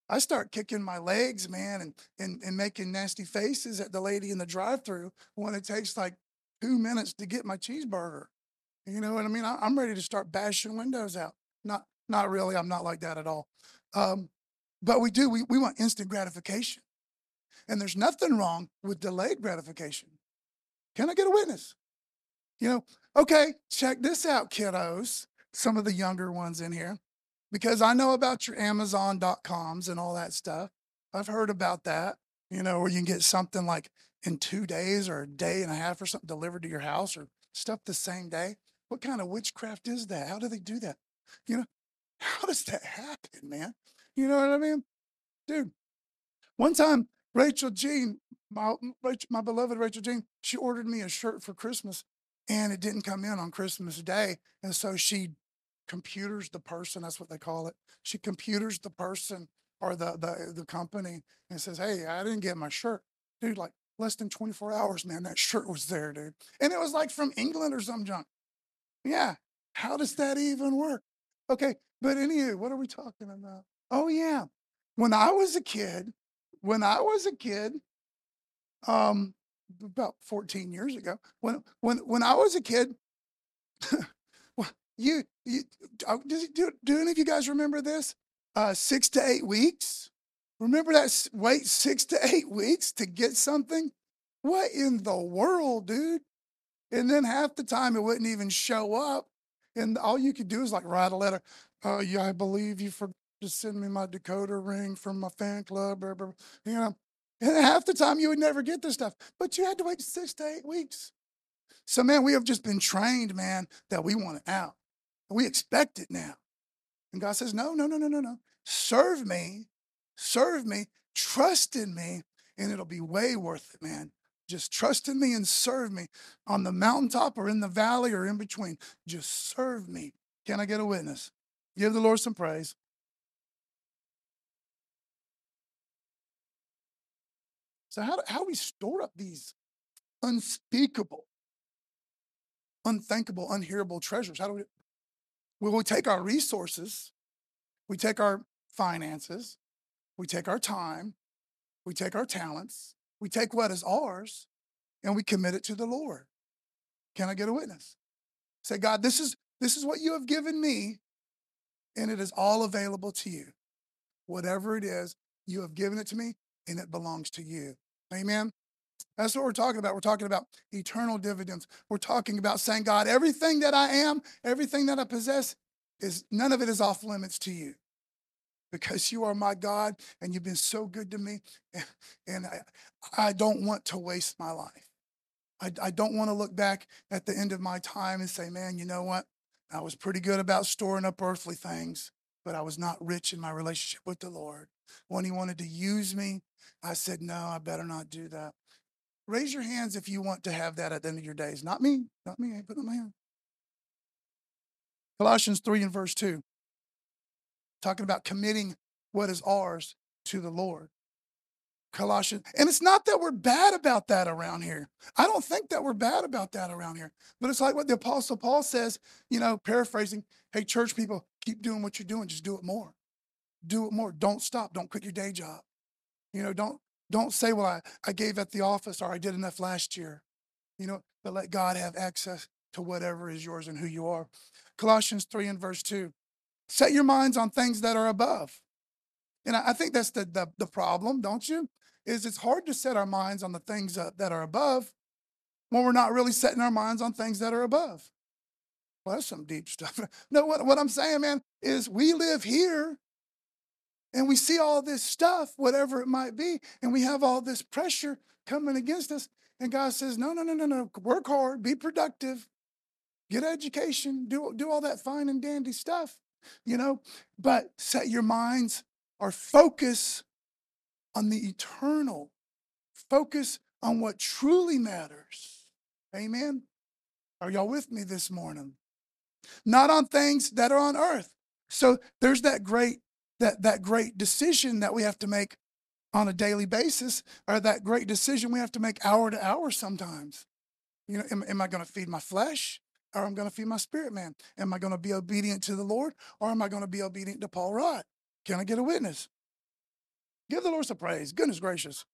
I start kicking my legs, man, and making nasty faces at the lady in the drive-through when it takes like 2 minutes to get my cheeseburger. You know what I mean? I'm ready to start bashing windows out. Not really. I'm not like that at all. Um, but we do. We want instant gratification, and there's nothing wrong with delayed gratification. Can I get a witness? You know, okay, check this out, kiddos. Some of the younger ones in here, because I know about your Amazon.coms and all that stuff. I've heard about that, where you can get something like in 2 days or a day and a half or something delivered to your house or stuff the same day. What kind of witchcraft is that? How do they do that? You know, how does that happen, man? You know what I mean? Dude, one time, Rachel Jean, my beloved Rachel Jean, she ordered me a shirt for Christmas and it didn't come in on Christmas Day. And so she computers the person, that's what they call it. She computers the person or the company and says, "Hey, I didn't get my shirt." Dude, like less than 24 hours, man, that shirt was there, dude. And it was like from England or some junk. Yeah. How does that even work? Okay. But anywho, what are we talking about? Oh, yeah. When I was a kid, when I was a kid, um, about 14 years ago, when I was a kid, well, you do any of you guys remember this? 6 to 8 weeks. Remember that? Wait 6 to 8 weeks to get something. What in the world, dude? And then half the time it wouldn't even show up. And all you could do is like write a letter. Oh, yeah, I believe you forgot to send me my decoder ring from my fan club. Blah, blah, blah. You know, and half the time you would never get this stuff, but you had to wait 6 to 8 weeks. So, man, we have just been trained, man, that we want it now. We expect it now. And God says, no, no, no, no, no, no. Serve me, trust in me, and it'll be way worth it, man. Just trust in me and serve me on the mountaintop or in the valley or in between. Just serve me. Can I get a witness? Give the Lord some praise. So, how do we store up these unspeakable, unthinkable, unhearable treasures? How do we? Well, we take our resources, we take our finances, we take our time, we take our talents, we take what is ours, and we commit it to the Lord. Can I get a witness? Say, God, this is what you have given me, and it is all available to you. Whatever it is, you have given it to me, and it belongs to you. Amen. That's what we're talking about. We're talking about eternal dividends. We're talking about saying, God, everything that I am, everything that I possess, is none of it is off limits to you because you are my God and you've been so good to me. And I don't want to waste my life. I don't want to look back at the end of my time and say, man, you know what? I was pretty good about storing up earthly things, but I was not rich in my relationship with the Lord. When he wanted to use me, I said, no, I better not do that. Raise your hands if you want to have that at the end of your days. Not me, not me. I ain't putting up my hand. Colossians 3 and verse 2, talking about committing what is ours to the Lord. Colossians. And it's not that we're bad about that around here. I don't think that we're bad about that around here. But it's like what the Apostle Paul says, paraphrasing, hey, church people, keep doing what you're doing. Just do it more. Do it more. Don't stop. Don't quit your day job. Don't say, well, I gave at the office or I did enough last year. But let God have access to whatever is yours and who you are. Colossians 3 and verse 2. Set your minds on things that are above. And I think that's the problem, don't you? Is it's hard to set our minds on the things that are above when we're not really setting our minds on things that are above. Well, that's some deep stuff. No, what I'm saying, man, is we live here and we see all this stuff, whatever it might be, and we have all this pressure coming against us. And God says, no, no, no, no, no. Work hard, be productive, get education, do all that fine and dandy stuff, but set your minds or focus on the eternal. Focus on what truly matters. Amen. Are y'all with me this morning? Not on things that are on earth. So there's that great decision that we have to make on a daily basis, or that great decision we have to make hour to hour sometimes. Am I going to feed my flesh or am I going to feed my spirit, man? Am I going to be obedient to the Lord or am I going to be obedient to Paul Rudd? Can I get a witness? Give the Lord some praise. Goodness gracious.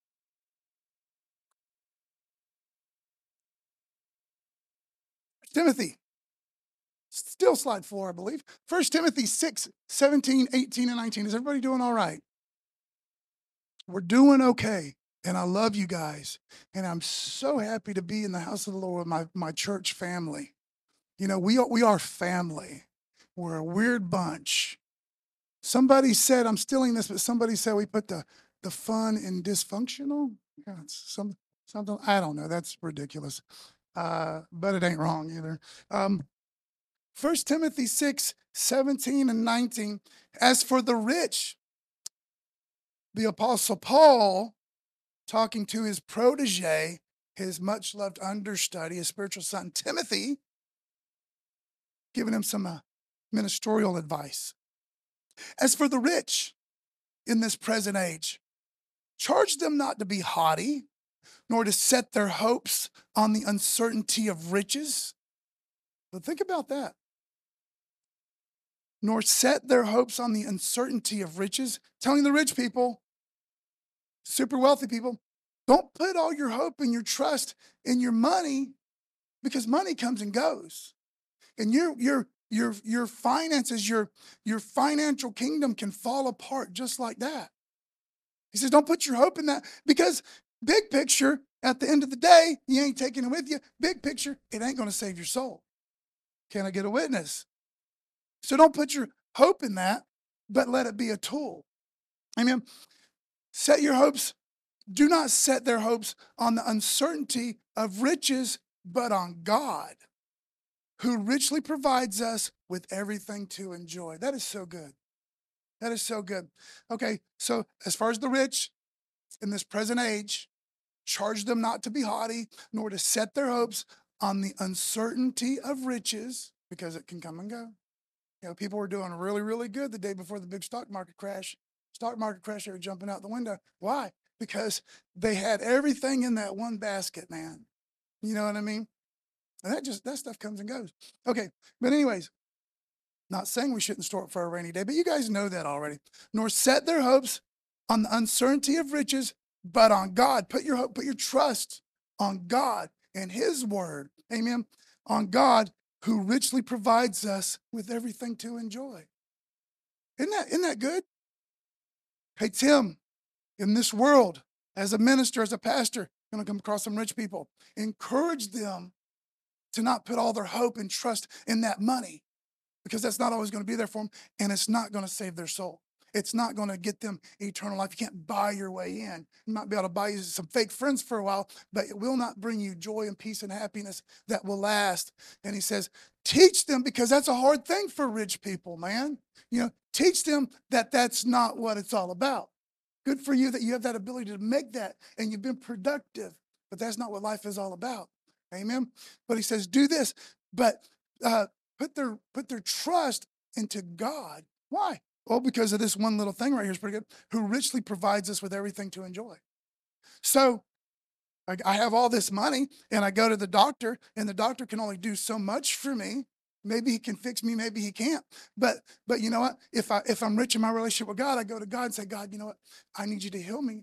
Timothy, still slide 4, I believe. 1 Timothy 6, 17, 18, and 19. Is everybody doing all right? We're doing okay. And I love you guys. And I'm so happy to be in the house of the Lord with my church family. You know, we are family. We're a weird bunch. Somebody said, I'm stealing this, but somebody said we put the fun in dysfunctional. Yeah, it's something, I don't know. That's ridiculous. But it ain't wrong either. 1 Timothy 6, 17 and 19. As for the rich, the Apostle Paul, talking to his protege, his much loved understudy, his spiritual son, Timothy, giving him some ministerial advice. As for the rich in this present age, charge them not to be haughty, nor to set their hopes on the uncertainty of riches. But think about that. Nor set their hopes on the uncertainty of riches, telling the rich people, super wealthy people, don't put all your hope and your trust in your money, because money comes and goes. And your finances, your financial kingdom can fall apart just like that. He says, don't put your hope in that, because big picture, at the end of the day, you ain't taking it with you. Big picture, it ain't going to save your soul. Can I get a witness? So don't put your hope in that, but let it be a tool. Amen. Set your hopes. Do not set their hopes on the uncertainty of riches, but on God, who richly provides us with everything to enjoy. That is so good. That is so good. Okay, so as far as the rich in this present age, charge them not to be haughty, nor to set their hopes on the uncertainty of riches, because it can come and go. You know, people were doing really, really good the day before the big stock market crash. Stock market crash, they were jumping out the window. Why? Because they had everything in that one basket, man. You know what I mean? And that stuff comes and goes. Okay, but anyways, not saying we shouldn't store it for a rainy day, but you guys know that already. Nor set their hopes on the uncertainty of riches, but on God. Put your hope, put your trust on God and His word. Amen. On God, who richly provides us with everything to enjoy. Isn't that good? Hey, Tim, in this world, as a minister, as a pastor, I'm going to come across some rich people. Encourage them to not put all their hope and trust in that money, because that's not always going to be there for them, and it's not going to save their soul. It's not going to get them eternal life. You can't buy your way in. You might be able to buy you some fake friends for a while, but it will not bring you joy and peace and happiness that will last. And he says, teach them, because that's a hard thing for rich people, man. You know, teach them that that's not what it's all about. Good for you that you have that ability to make that, and you've been productive, but that's not what life is all about. Amen. But he says, do this, but put their trust into God. Why? Well, because of this one little thing right here is pretty good. Who richly provides us with everything to enjoy. So I have all this money, and I go to the doctor, and the doctor can only do so much for me. Maybe he can fix me, maybe he can't. But you know what? If I'm rich in my relationship with God, I go to God and say, God, you know what? I need you to heal me.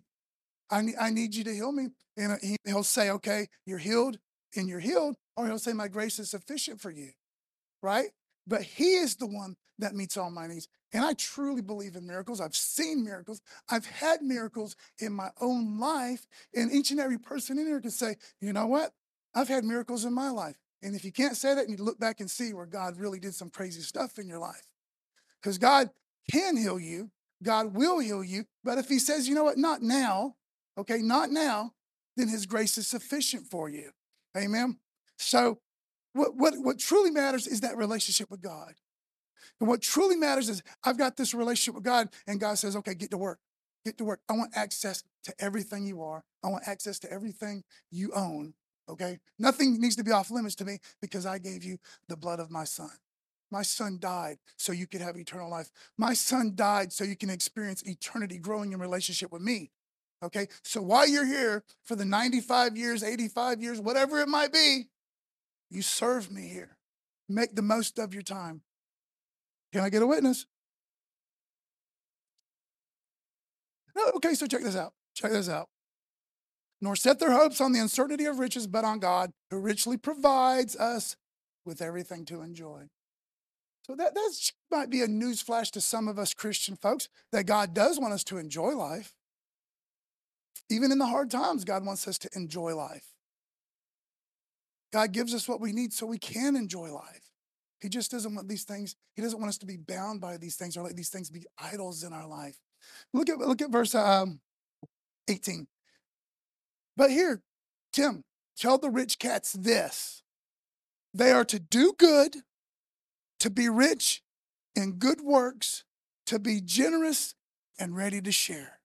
I need you to heal me. And he'll say, okay, you're healed, and you're healed. Or he'll say, my grace is sufficient for you, right? But he is the one that meets all my needs. And I truly believe in miracles. I've seen miracles. I've had miracles in my own life. And each and every person in here can say, you know what? I've had miracles in my life. And if you can't say that, you look back and see where God really did some crazy stuff in your life. Because God can heal you. God will heal you. But if he says, you know what, not now, okay, not now, then his grace is sufficient for you. Amen. So what truly matters is that relationship with God. And what truly matters is I've got this relationship with God, and God says, okay, get to work. Get to work. I want access to everything you are. I want access to everything you own. Okay? Nothing needs to be off limits to me, because I gave you the blood of my son. My son died so you could have eternal life. My son died so you can experience eternity growing in relationship with me. Okay? So while you're here for the 95 years, 85 years, whatever it might be, you serve me here. Make the most of your time. Can I get a witness? No, okay, so check this out. Check this out. Nor set their hopes on the uncertainty of riches, but on God, who richly provides us with everything to enjoy. So that might be a news flash to some of us Christian folks that God does want us to enjoy life. Even in the hard times, God wants us to enjoy life. God gives us what we need so we can enjoy life. He just doesn't want these things, he doesn't want us to be bound by these things or let these things be idols in our life. Look at verse 18. But here, Tim, tell the rich cats this. They are to do good, to be rich in good works, to be generous and ready to share.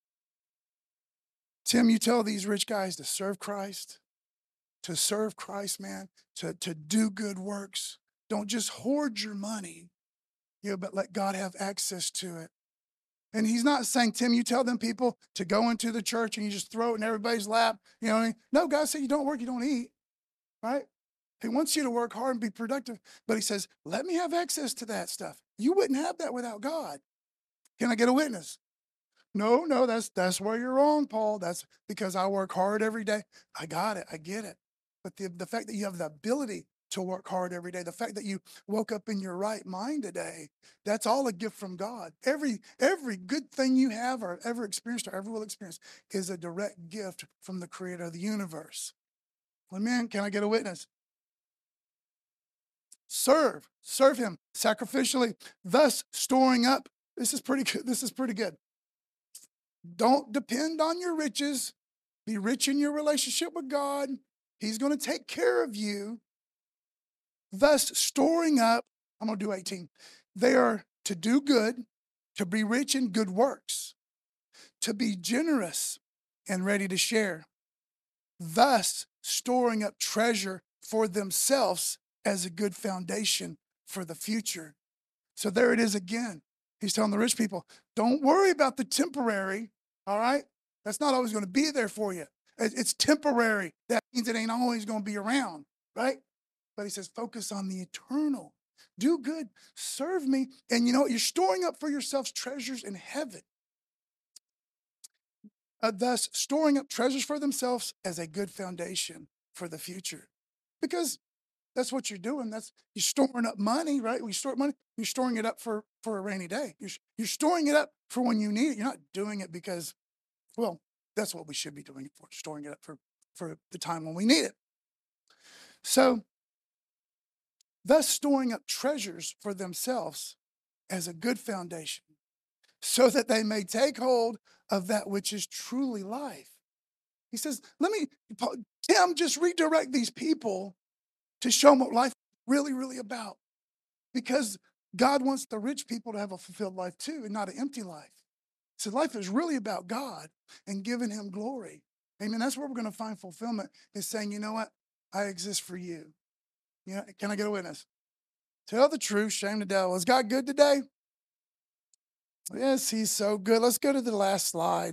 Tim, you tell these rich guys to serve Christ, man, to do good works. Don't just hoard your money, but let God have access to it. And he's not saying, Tim, you tell them people to go into the church and you just throw it in everybody's lap. You know what I mean? No, God said you don't work, you don't eat, right? He wants you to work hard and be productive. But he says, let me have access to that stuff. You wouldn't have that without God. Can I get a witness? No, that's where you're wrong, Paul. That's because I work hard every day. I got it. I get it. But the fact that you have the ability to work hard every day, the fact that you woke up in your right mind today, that's all a gift from God. Every good thing you have or ever experienced or ever will experience is a direct gift from the creator of the universe. Amen. Can I get a witness? Serve him sacrificially, thus storing up. This is pretty good. This is pretty good. Don't depend on your riches. Be rich in your relationship with God. He's going to take care of you. Thus, storing up, I'm going to do 18. They are to do good, to be rich in good works, to be generous and ready to share. Thus, storing up treasure for themselves as a good foundation for the future. So there it is again. He's telling the rich people, don't worry about the temporary, all right? That's not always going to be there for you. It's temporary. That means it ain't always going to be around, right? But he says, focus on the eternal. Do good, serve me. And you know what? You're storing up for yourselves treasures in heaven. Thus, storing up treasures for themselves as a good foundation for the future. Because that's what you're doing. You're storing up money, right? When you store money, you're storing it up for a rainy day. You're storing it up for when you need it. You're not doing it because, well, that's what we should be doing it for, storing it up for the time when we need it. So, thus storing up treasures for themselves as a good foundation, so that they may take hold of that which is truly life. He says, Tim, just redirect these people to show them what life is really, really about. Because God wants the rich people to have a fulfilled life too, and not an empty life. So life is really about God and giving him glory. Amen. That's where we're going to find fulfillment, is saying, you know what? I exist for you. You know, can I get a witness? Tell the truth, shame the devil. Is God good today? Yes, he's so good. Let's go to the last slide.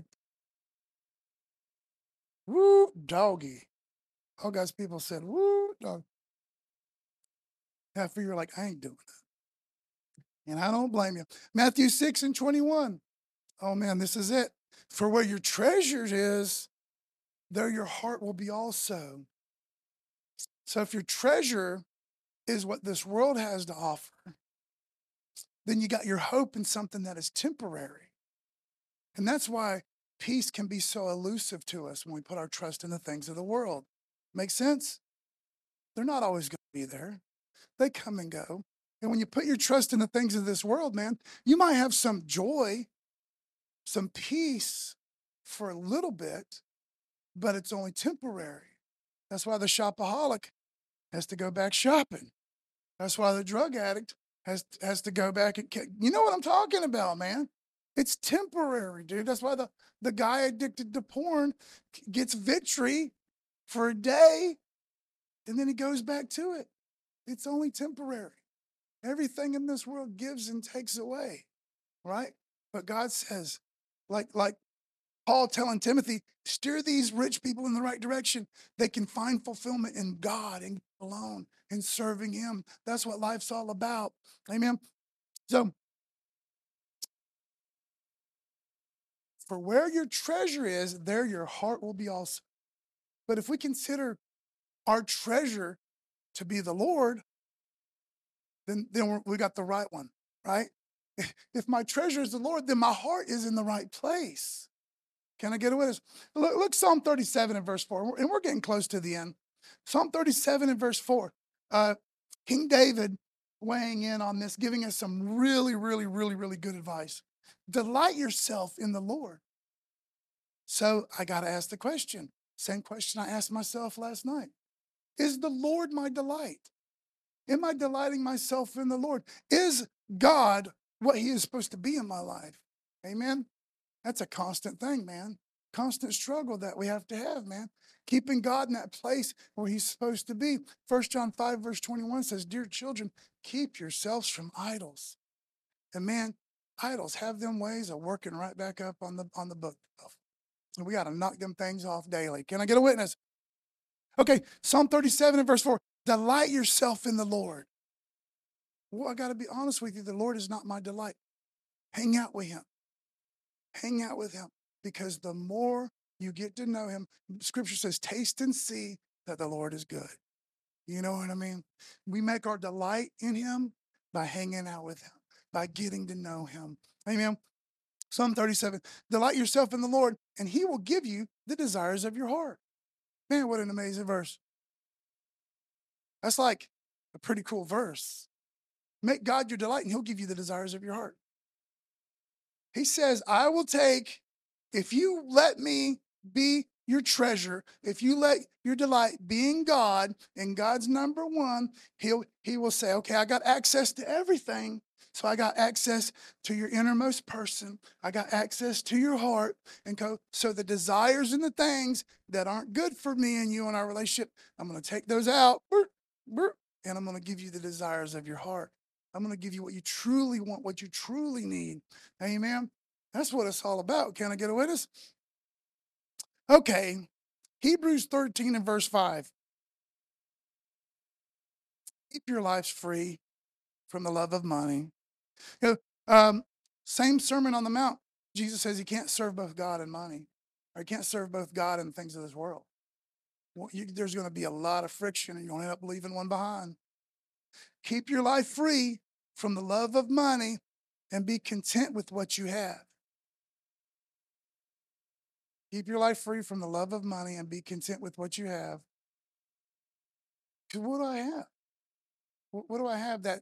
Woo, doggy. Oh, guys, people said, woo, dog. Half of you are like, I ain't doing that. And I don't blame you. Matthew 6:21. Oh, man, this is it. For where your treasure is, there your heart will be also. So if your treasure is what this world has to offer, then you got your hope in something that is temporary. And that's why peace can be so elusive to us when we put our trust in the things of the world. Make sense? They're not always going to be there. They come and go. And when you put your trust in the things of this world, man, you might have some joy, some peace for a little bit, but it's only temporary. That's why the shopaholic has to go back shopping. That's why the drug addict has to go back and you know what I'm talking about, man. It's temporary, dude. That's why the guy addicted to porn gets victory for a day and then he goes back to it. It's only temporary. Everything in this world gives and takes away, right? But God says, like Paul telling Timothy, steer these rich people in the right direction. They can find fulfillment in God and alone and serving him. That's what life's all about. Amen. So For where your treasure is, there your heart will be also. But if we consider our treasure to be the Lord, then we got the right one, right? If my treasure is the Lord, then my heart is in the right place. Can I get a witness? Look Psalm 37 and verse 4, and we're getting close to the end. Psalm 37 and verse 4. King David weighing in on this, giving us some really, really, really, really good advice. Delight yourself in the Lord. So I got to ask the question, same question I asked myself last night. Is the Lord my delight? Am I delighting myself in the Lord? Is God what he is supposed to be in my life? Amen. That's a constant thing, man. Constant struggle that we have to have, man. Keeping God in that place where he's supposed to be. 1 John 5, verse 21 says, dear children, keep yourselves from idols. And man, idols have them ways of working right back up on the book. And we got to knock them things off daily. Can I get a witness? Okay, Psalm 37 and verse 4. Delight yourself in the Lord. Well, I got to be honest with you. The Lord is not my delight. Hang out with him. Hang out with him. Because the more you get to know him, scripture says, taste and see that the Lord is good. You know what I mean? We make our delight in him by hanging out with him, by getting to know him. Amen. Psalm 37, delight yourself in the Lord, and he will give you the desires of your heart. Man, what an amazing verse. That's like a pretty cool verse. Make God your delight, and he'll give you the desires of your heart. He says, I will take, if you let me be your treasure, if you let your delight be in God, and God's number one, he will say, okay, I got access to everything. So I got access to your innermost person. I got access to your heart. And so the desires and the things that aren't good for me and you and our relationship, I'm going to take those out. And I'm going to give you the desires of your heart. I'm going to give you what you truly want, what you truly need. Amen. That's what it's all about. Can I get a witness? Okay. Hebrews 13 and verse 5. Keep your lives free from the love of money. Same Sermon on the Mount. Jesus says you can't serve both God and money, or you can't serve both God and things of this world. Well, there's going to be a lot of friction, and you'll end up leaving one behind. Keep your life free from the love of money and be content with what you have. Keep your life free from the love of money and be content with what you have. Because what do I have? What do I have that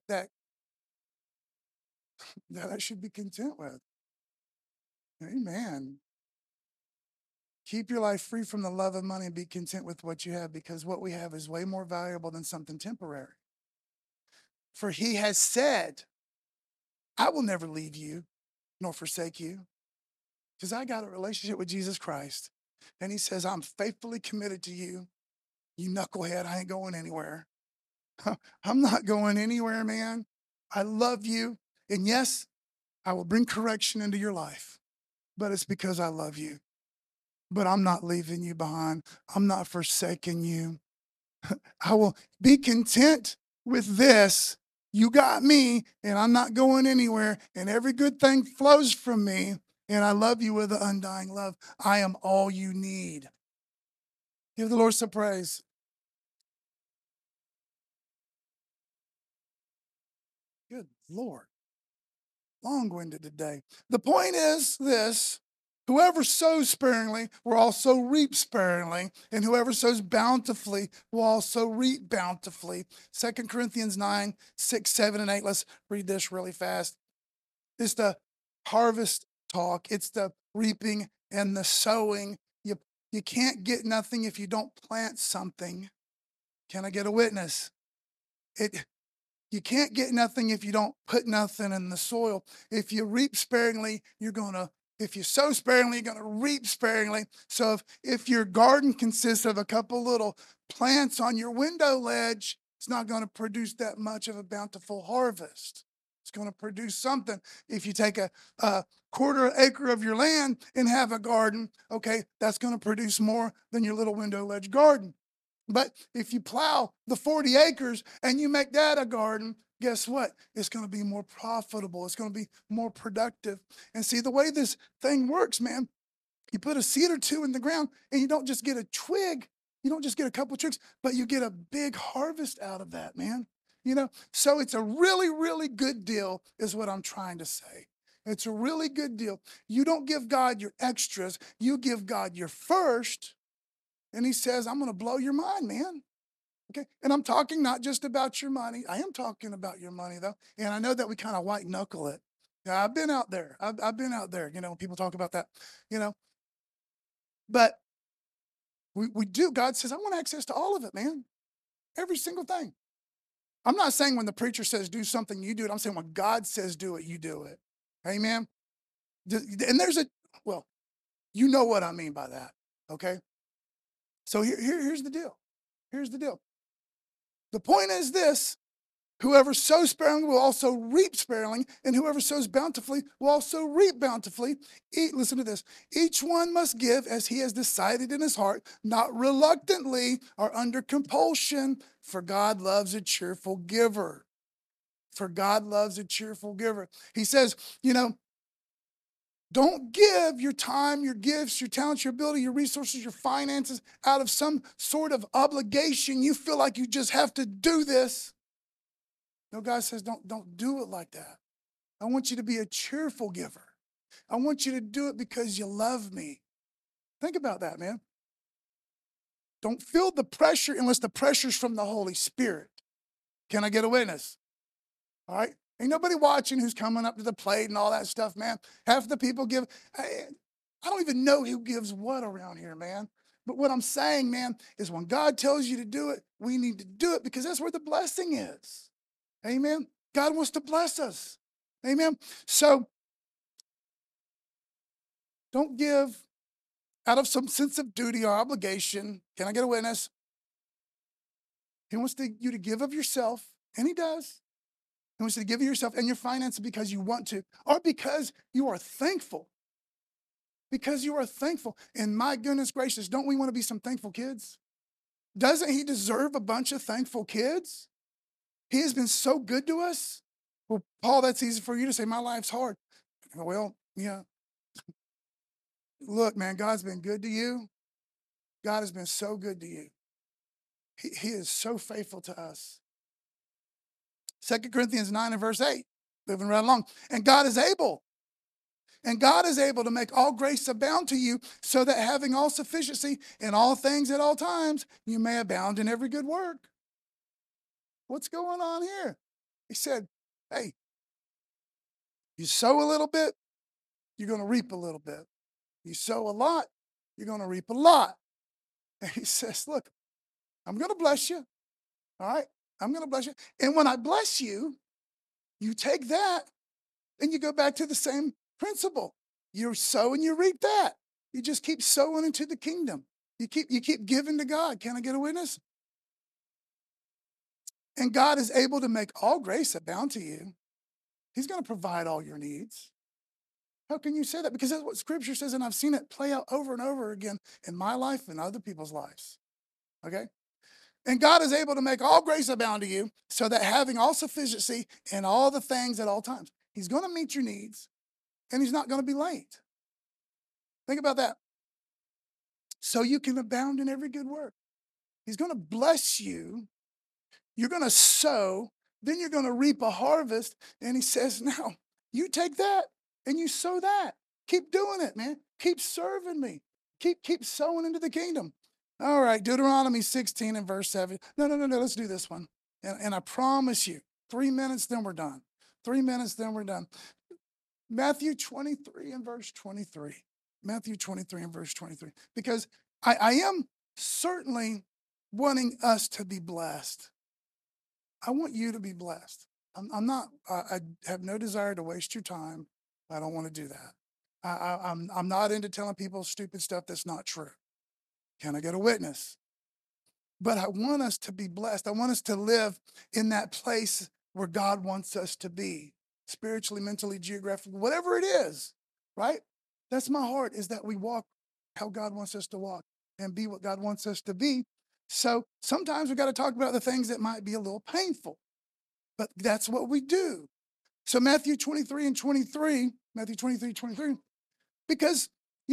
I should be content with? Amen. Keep your life free from the love of money and be content with what you have, because what we have is way more valuable than something temporary. For he has said, I will never leave you nor forsake you, because I got a relationship with Jesus Christ. And he says, I'm faithfully committed to you. You knucklehead, I ain't going anywhere. I'm not going anywhere, man. I love you. And yes, I will bring correction into your life, but it's because I love you. But I'm not leaving you behind. I'm not forsaking you. I will be content with this. You got me, and I'm not going anywhere, and every good thing flows from me, and I love you with an undying love. I am all you need. Give the Lord some praise. Good Lord. Long-winded today. The point is this: whoever sows sparingly will also reap sparingly, and whoever sows bountifully will also reap bountifully. 2 Corinthians 9, 6, 7, and 8. Let's read this really fast. It's the harvest talk. It's the reaping and the sowing. You can't get nothing if you don't plant something. Can I get a witness? You can't get nothing if you don't put nothing in the soil. If you reap sparingly, if you sow sparingly, you're gonna reap sparingly. So if your garden consists of a couple little plants on your window ledge, it's not gonna produce that much of a bountiful harvest. It's gonna produce something. If you take a quarter acre of your land and have a garden, okay, that's gonna produce more than your little window ledge garden. But if you plow the 40 acres and you make that a garden, guess what? It's going to be more profitable. It's going to be more productive. And see, the way this thing works, man, You put a seed or two in the ground, and you don't just get a twig, you don't just get a couple twigs, but you get a big harvest out of that, man. So it's a really, really good deal, is what I'm trying to say. It's a really good deal. You don't give God your extras, you give God your first, and he says, I'm going to blow your mind, man. Okay. And I'm talking not just about your money. I am talking about your money, though. And I know that we kind of white knuckle it. Yeah, I've been out there. I've been out there. People talk about that, you know, but we do. God says, I want access to all of it, man. Every single thing. I'm not saying when the preacher says do something, you do it. I'm saying when God says do it, you do it. Amen. And well, you know what I mean by that. Okay. So here's the deal. Here's the deal. The point is this: whoever sows sparingly will also reap sparingly, and whoever sows bountifully will also reap bountifully. Listen to this. Each one must give as he has decided in his heart, not reluctantly or under compulsion, for God loves a cheerful giver. For God loves a cheerful giver. He says, don't give your time, your gifts, your talents, your ability, your resources, your finances out of some sort of obligation. You feel like you just have to do this. No, God says, don't do it like that. I want you to be a cheerful giver. I want you to do it because you love me. Think about that, man. Don't feel the pressure unless the pressure's from the Holy Spirit. Can I get a witness? All right? Ain't nobody watching who's coming up to the plate and all that stuff, man. Half the people give. I don't even know who gives what around here, man. But what I'm saying, man, is when God tells you to do it, we need to do it because that's where the blessing is. Amen. God wants to bless us. Amen. So don't give out of some sense of duty or obligation. Can I get a witness? He wants you to give of yourself, and he does. He wants you to give of yourself and your finances because you want to, or because you are thankful. Because you are thankful. And my goodness gracious, don't we want to be some thankful kids? Doesn't he deserve a bunch of thankful kids? He has been so good to us. Well, Paul, that's easy for you to say, my life's hard. Well, yeah. Look, man, God's been good to you. God has been so good to you. He is so faithful to us. 2 Corinthians 9 and verse 8, moving right along. And God is able to make all grace abound to you, so that having all sufficiency in all things at all times, you may abound in every good work. What's going on here? He said, hey, you sow a little bit, you're going to reap a little bit. You sow a lot, you're going to reap a lot. And he says, look, I'm going to bless you. All right? I'm going to bless you. And when I bless you, you take that and you go back to the same principle. You sow and you reap that. You just keep sowing into the kingdom. You keep giving to God. Can I get a witness? And God is able to make all grace abound to you. He's going to provide all your needs. How can you say that? Because that's what Scripture says, and I've seen it play out over and over again in my life and other people's lives. Okay? And God is able to make all grace abound to you, so that having all sufficiency in all the things at all times, he's going to meet your needs, and he's not going to be late. Think about that. So you can abound in every good work. He's going to bless you. You're going to sow. Then you're going to reap a harvest. And he says, now, you take that and you sow that. Keep doing it, man. Keep serving me. Keep sowing into the kingdom. All right, Deuteronomy 16 and verse 7. No, let's do this one. And I promise you, 3 minutes, then we're done. 3 minutes, then we're done. Matthew 23 and verse 23. Matthew 23 and verse 23. Because I am certainly wanting us to be blessed. I want you to be blessed. I have no desire to waste your time. I don't want to do that. I'm not into telling people stupid stuff that's not true. Can I get a witness? But I want us to be blessed. I want us to live in that place where God wants us to be, spiritually, mentally, geographically, whatever it is, right? That's my heart, is that we walk how God wants us to walk and be what God wants us to be. So sometimes we got to talk about the things that might be a little painful, but that's what we do. So Matthew 23 and 23, because,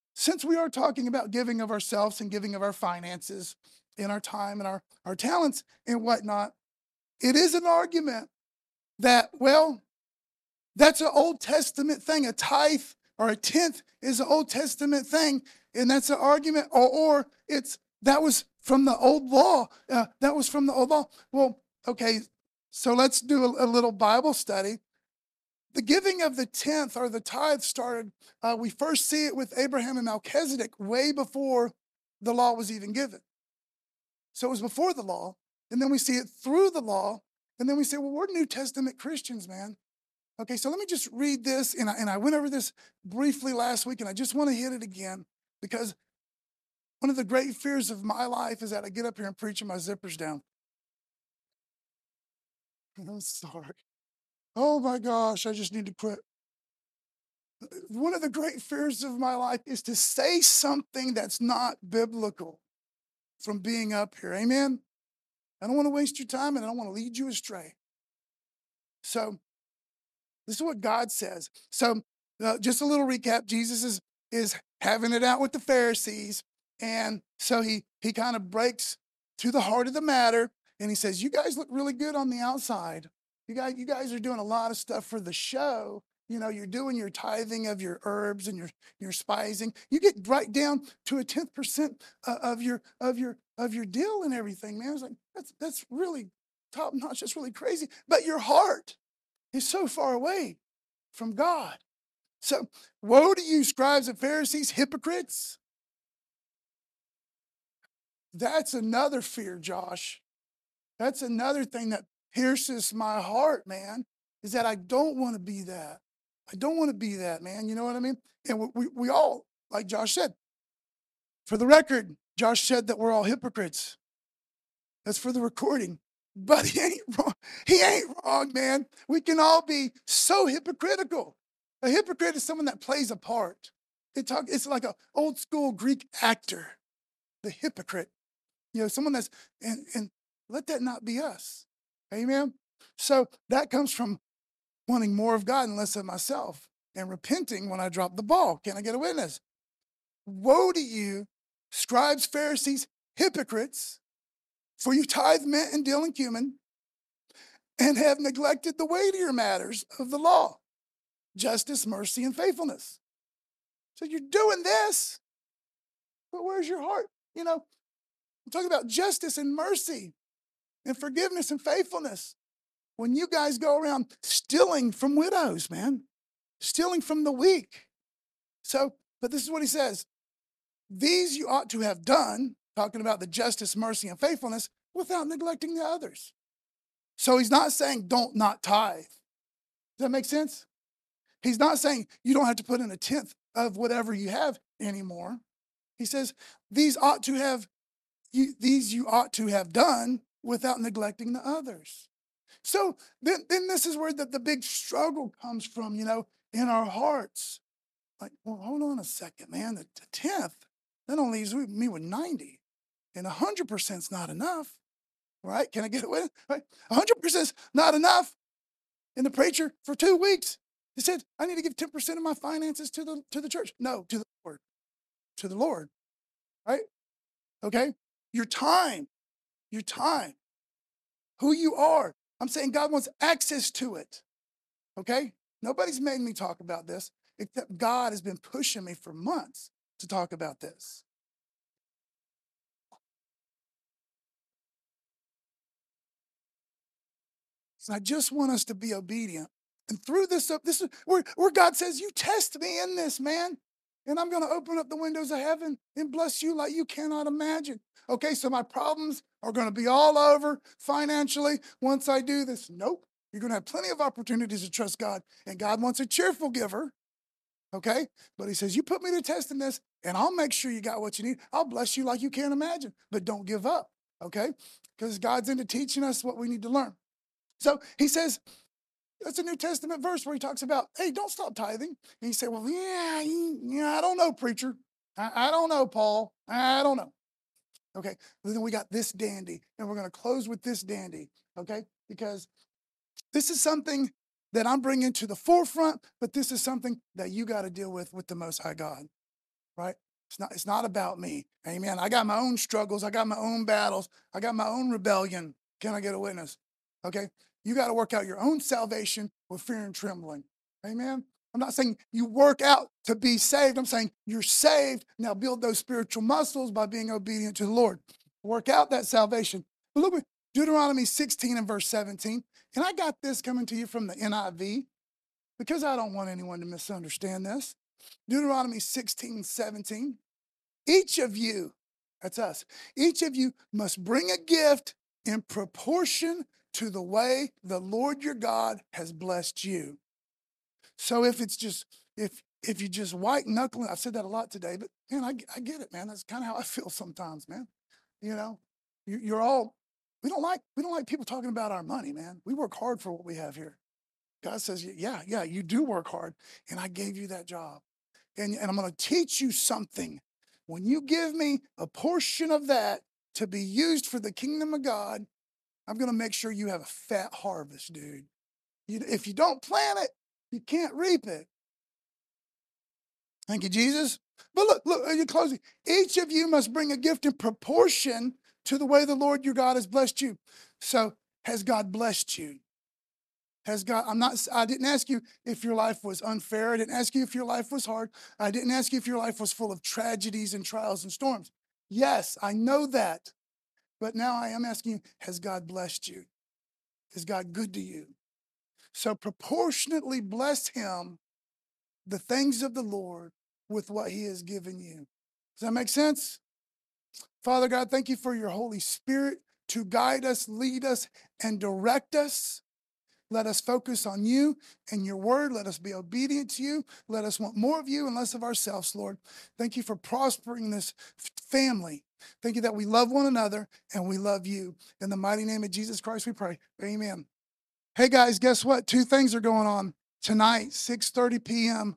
since we are talking about giving of ourselves and giving of our finances and our time and our talents and whatnot, it is an argument that, well, that's an Old Testament thing. A tithe or a tenth is an Old Testament thing, and that's an argument, or it's that was from the old law. That was from the old law. Well, okay, so let's do a little Bible study. The giving of the tenth or the tithe started, we first see it with Abraham and Melchizedek way before the law was even given. So it was before the law, and then we see it through the law, and then we say, well, we're New Testament Christians, man. Okay, so let me just read this, and I went over this briefly last week, and I just want to hit it again, because one of the great fears of my life is that I get up here and preach and my zipper's down. I'm sorry. Oh my gosh, I just need to quit. One of the great fears of my life is to say something that's not biblical from being up here. Amen? I don't want to waste your time, and I don't want to lead you astray. So this is what God says. So just a little recap. Jesus is having it out with the Pharisees. And so he kind of breaks to the heart of the matter. And he says, you guys look really good on the outside. You guys are doing a lot of stuff for the show. You know, you're doing your tithing of your herbs and your spicing. You get right down to a 10% of your deal and everything, man. I was like, that's really top notch. That's really crazy. But your heart is so far away from God. So woe to you, scribes and Pharisees, hypocrites. That's another fear, Josh. That's another thing that pierces my heart, man, is that I don't want to be that. I don't want to be that, man. You know what I mean? And we all, like Josh said, for the record, Josh said that we're all hypocrites. That's for the recording. But he ain't wrong. He ain't wrong, man. We can all be so hypocritical. A hypocrite is someone that plays a part. It's like an old school Greek actor, the hypocrite. You know, someone that's, and let that not be us. Amen? So that comes from wanting more of God and less of myself, and repenting when I drop the ball. Can I get a witness? Woe to you, scribes, Pharisees, hypocrites, for you tithe mint and dill and cumin, and have neglected the weightier matters of the law, justice, mercy, and faithfulness. So you're doing this, but where's your heart? You know, I'm talking about justice and mercy and forgiveness and faithfulness. When you guys go around stealing from widows, man, stealing from the weak. So, but this is what he says. These you ought to have done, talking about the justice, mercy, and faithfulness, without neglecting the others. So he's not saying don't not tithe. Does that make sense? He's not saying you don't have to put in a tenth of whatever you have anymore. He says these you ought to have done without neglecting the others. So then this is where the big struggle comes from, you know, in our hearts. Like, well, hold on a second, man. The tenth, that only leaves me with 90. And 100% is not enough, right? Can I get away? Right? 100% is not enough. And the preacher for 2 weeks, he said, I need to give 10% of my finances to the church. No, to the Lord. To the Lord, right? Okay? Your time, who you are. I'm saying God wants access to it, okay? Nobody's made me talk about this, except God has been pushing me for months to talk about this. And I just want us to be obedient. And through this is where God says, you test me in this, man. And I'm going to open up the windows of heaven and bless you like you cannot imagine. Okay, so my problems are going to be all over financially once I do this. Nope. You're going to have plenty of opportunities to trust God. And God wants a cheerful giver. Okay? But he says, you put me to test in this, and I'll make sure you got what you need. I'll bless you like you can't imagine. But don't give up. Okay? Because God's into teaching us what we need to learn. So he says, that's a New Testament verse where he talks about, hey, don't stop tithing. And you say, well, yeah, I don't know, preacher. I don't know, Paul. I don't know. Okay, then we got this dandy, and we're going to close with this dandy, okay? Because this is something that I'm bringing to the forefront, but this is something that you got to deal with the Most High God, right? It's not about me. Amen. I got my own struggles. I got my own battles. I got my own rebellion. Can I get a witness? Okay. You got to work out your own salvation with fear and trembling. Amen. I'm not saying you work out to be saved. I'm saying you're saved. Now build those spiritual muscles by being obedient to the Lord. Work out that salvation. But look at Deuteronomy 16 and verse 17. And I got this coming to you from the NIV because I don't want anyone to misunderstand this. Deuteronomy 16:17. Each of you, that's us, each of you must bring a gift in proportion to the way the Lord your God has blessed you. So if it's just, if you just white knuckling, I've said that a lot today, but man, I get it, man. That's kind of how I feel sometimes, man. You know, you're all, we don't like people talking about our money, man. We work hard for what we have here. God says, yeah, you do work hard, and I gave you that job. And I'm going to teach you something. When you give me a portion of that to be used for the kingdom of God, I'm going to make sure you have a fat harvest, dude. If you don't plant it, you can't reap it. Thank you, Jesus. But look, you're closing. Each of you must bring a gift in proportion to the way the Lord your God has blessed you. So, has God blessed you? Has God, I didn't ask you if your life was unfair. I didn't ask you if your life was hard. I didn't ask you if your life was full of tragedies and trials and storms. Yes, I know that. But now I am asking you, has God blessed you? Is God good to you? So proportionately bless him, the things of the Lord, with what he has given you. Does that make sense? Father God, thank you for your Holy Spirit to guide us, lead us, and direct us. Let us focus on you and your word. Let us be obedient to you. Let us want more of you and less of ourselves, Lord. Thank you for prospering this family. Thank you that we love one another and we love you. In the mighty name of Jesus Christ, we pray. Amen. Hey, guys, guess what? Two things are going on tonight, 6:30 p.m.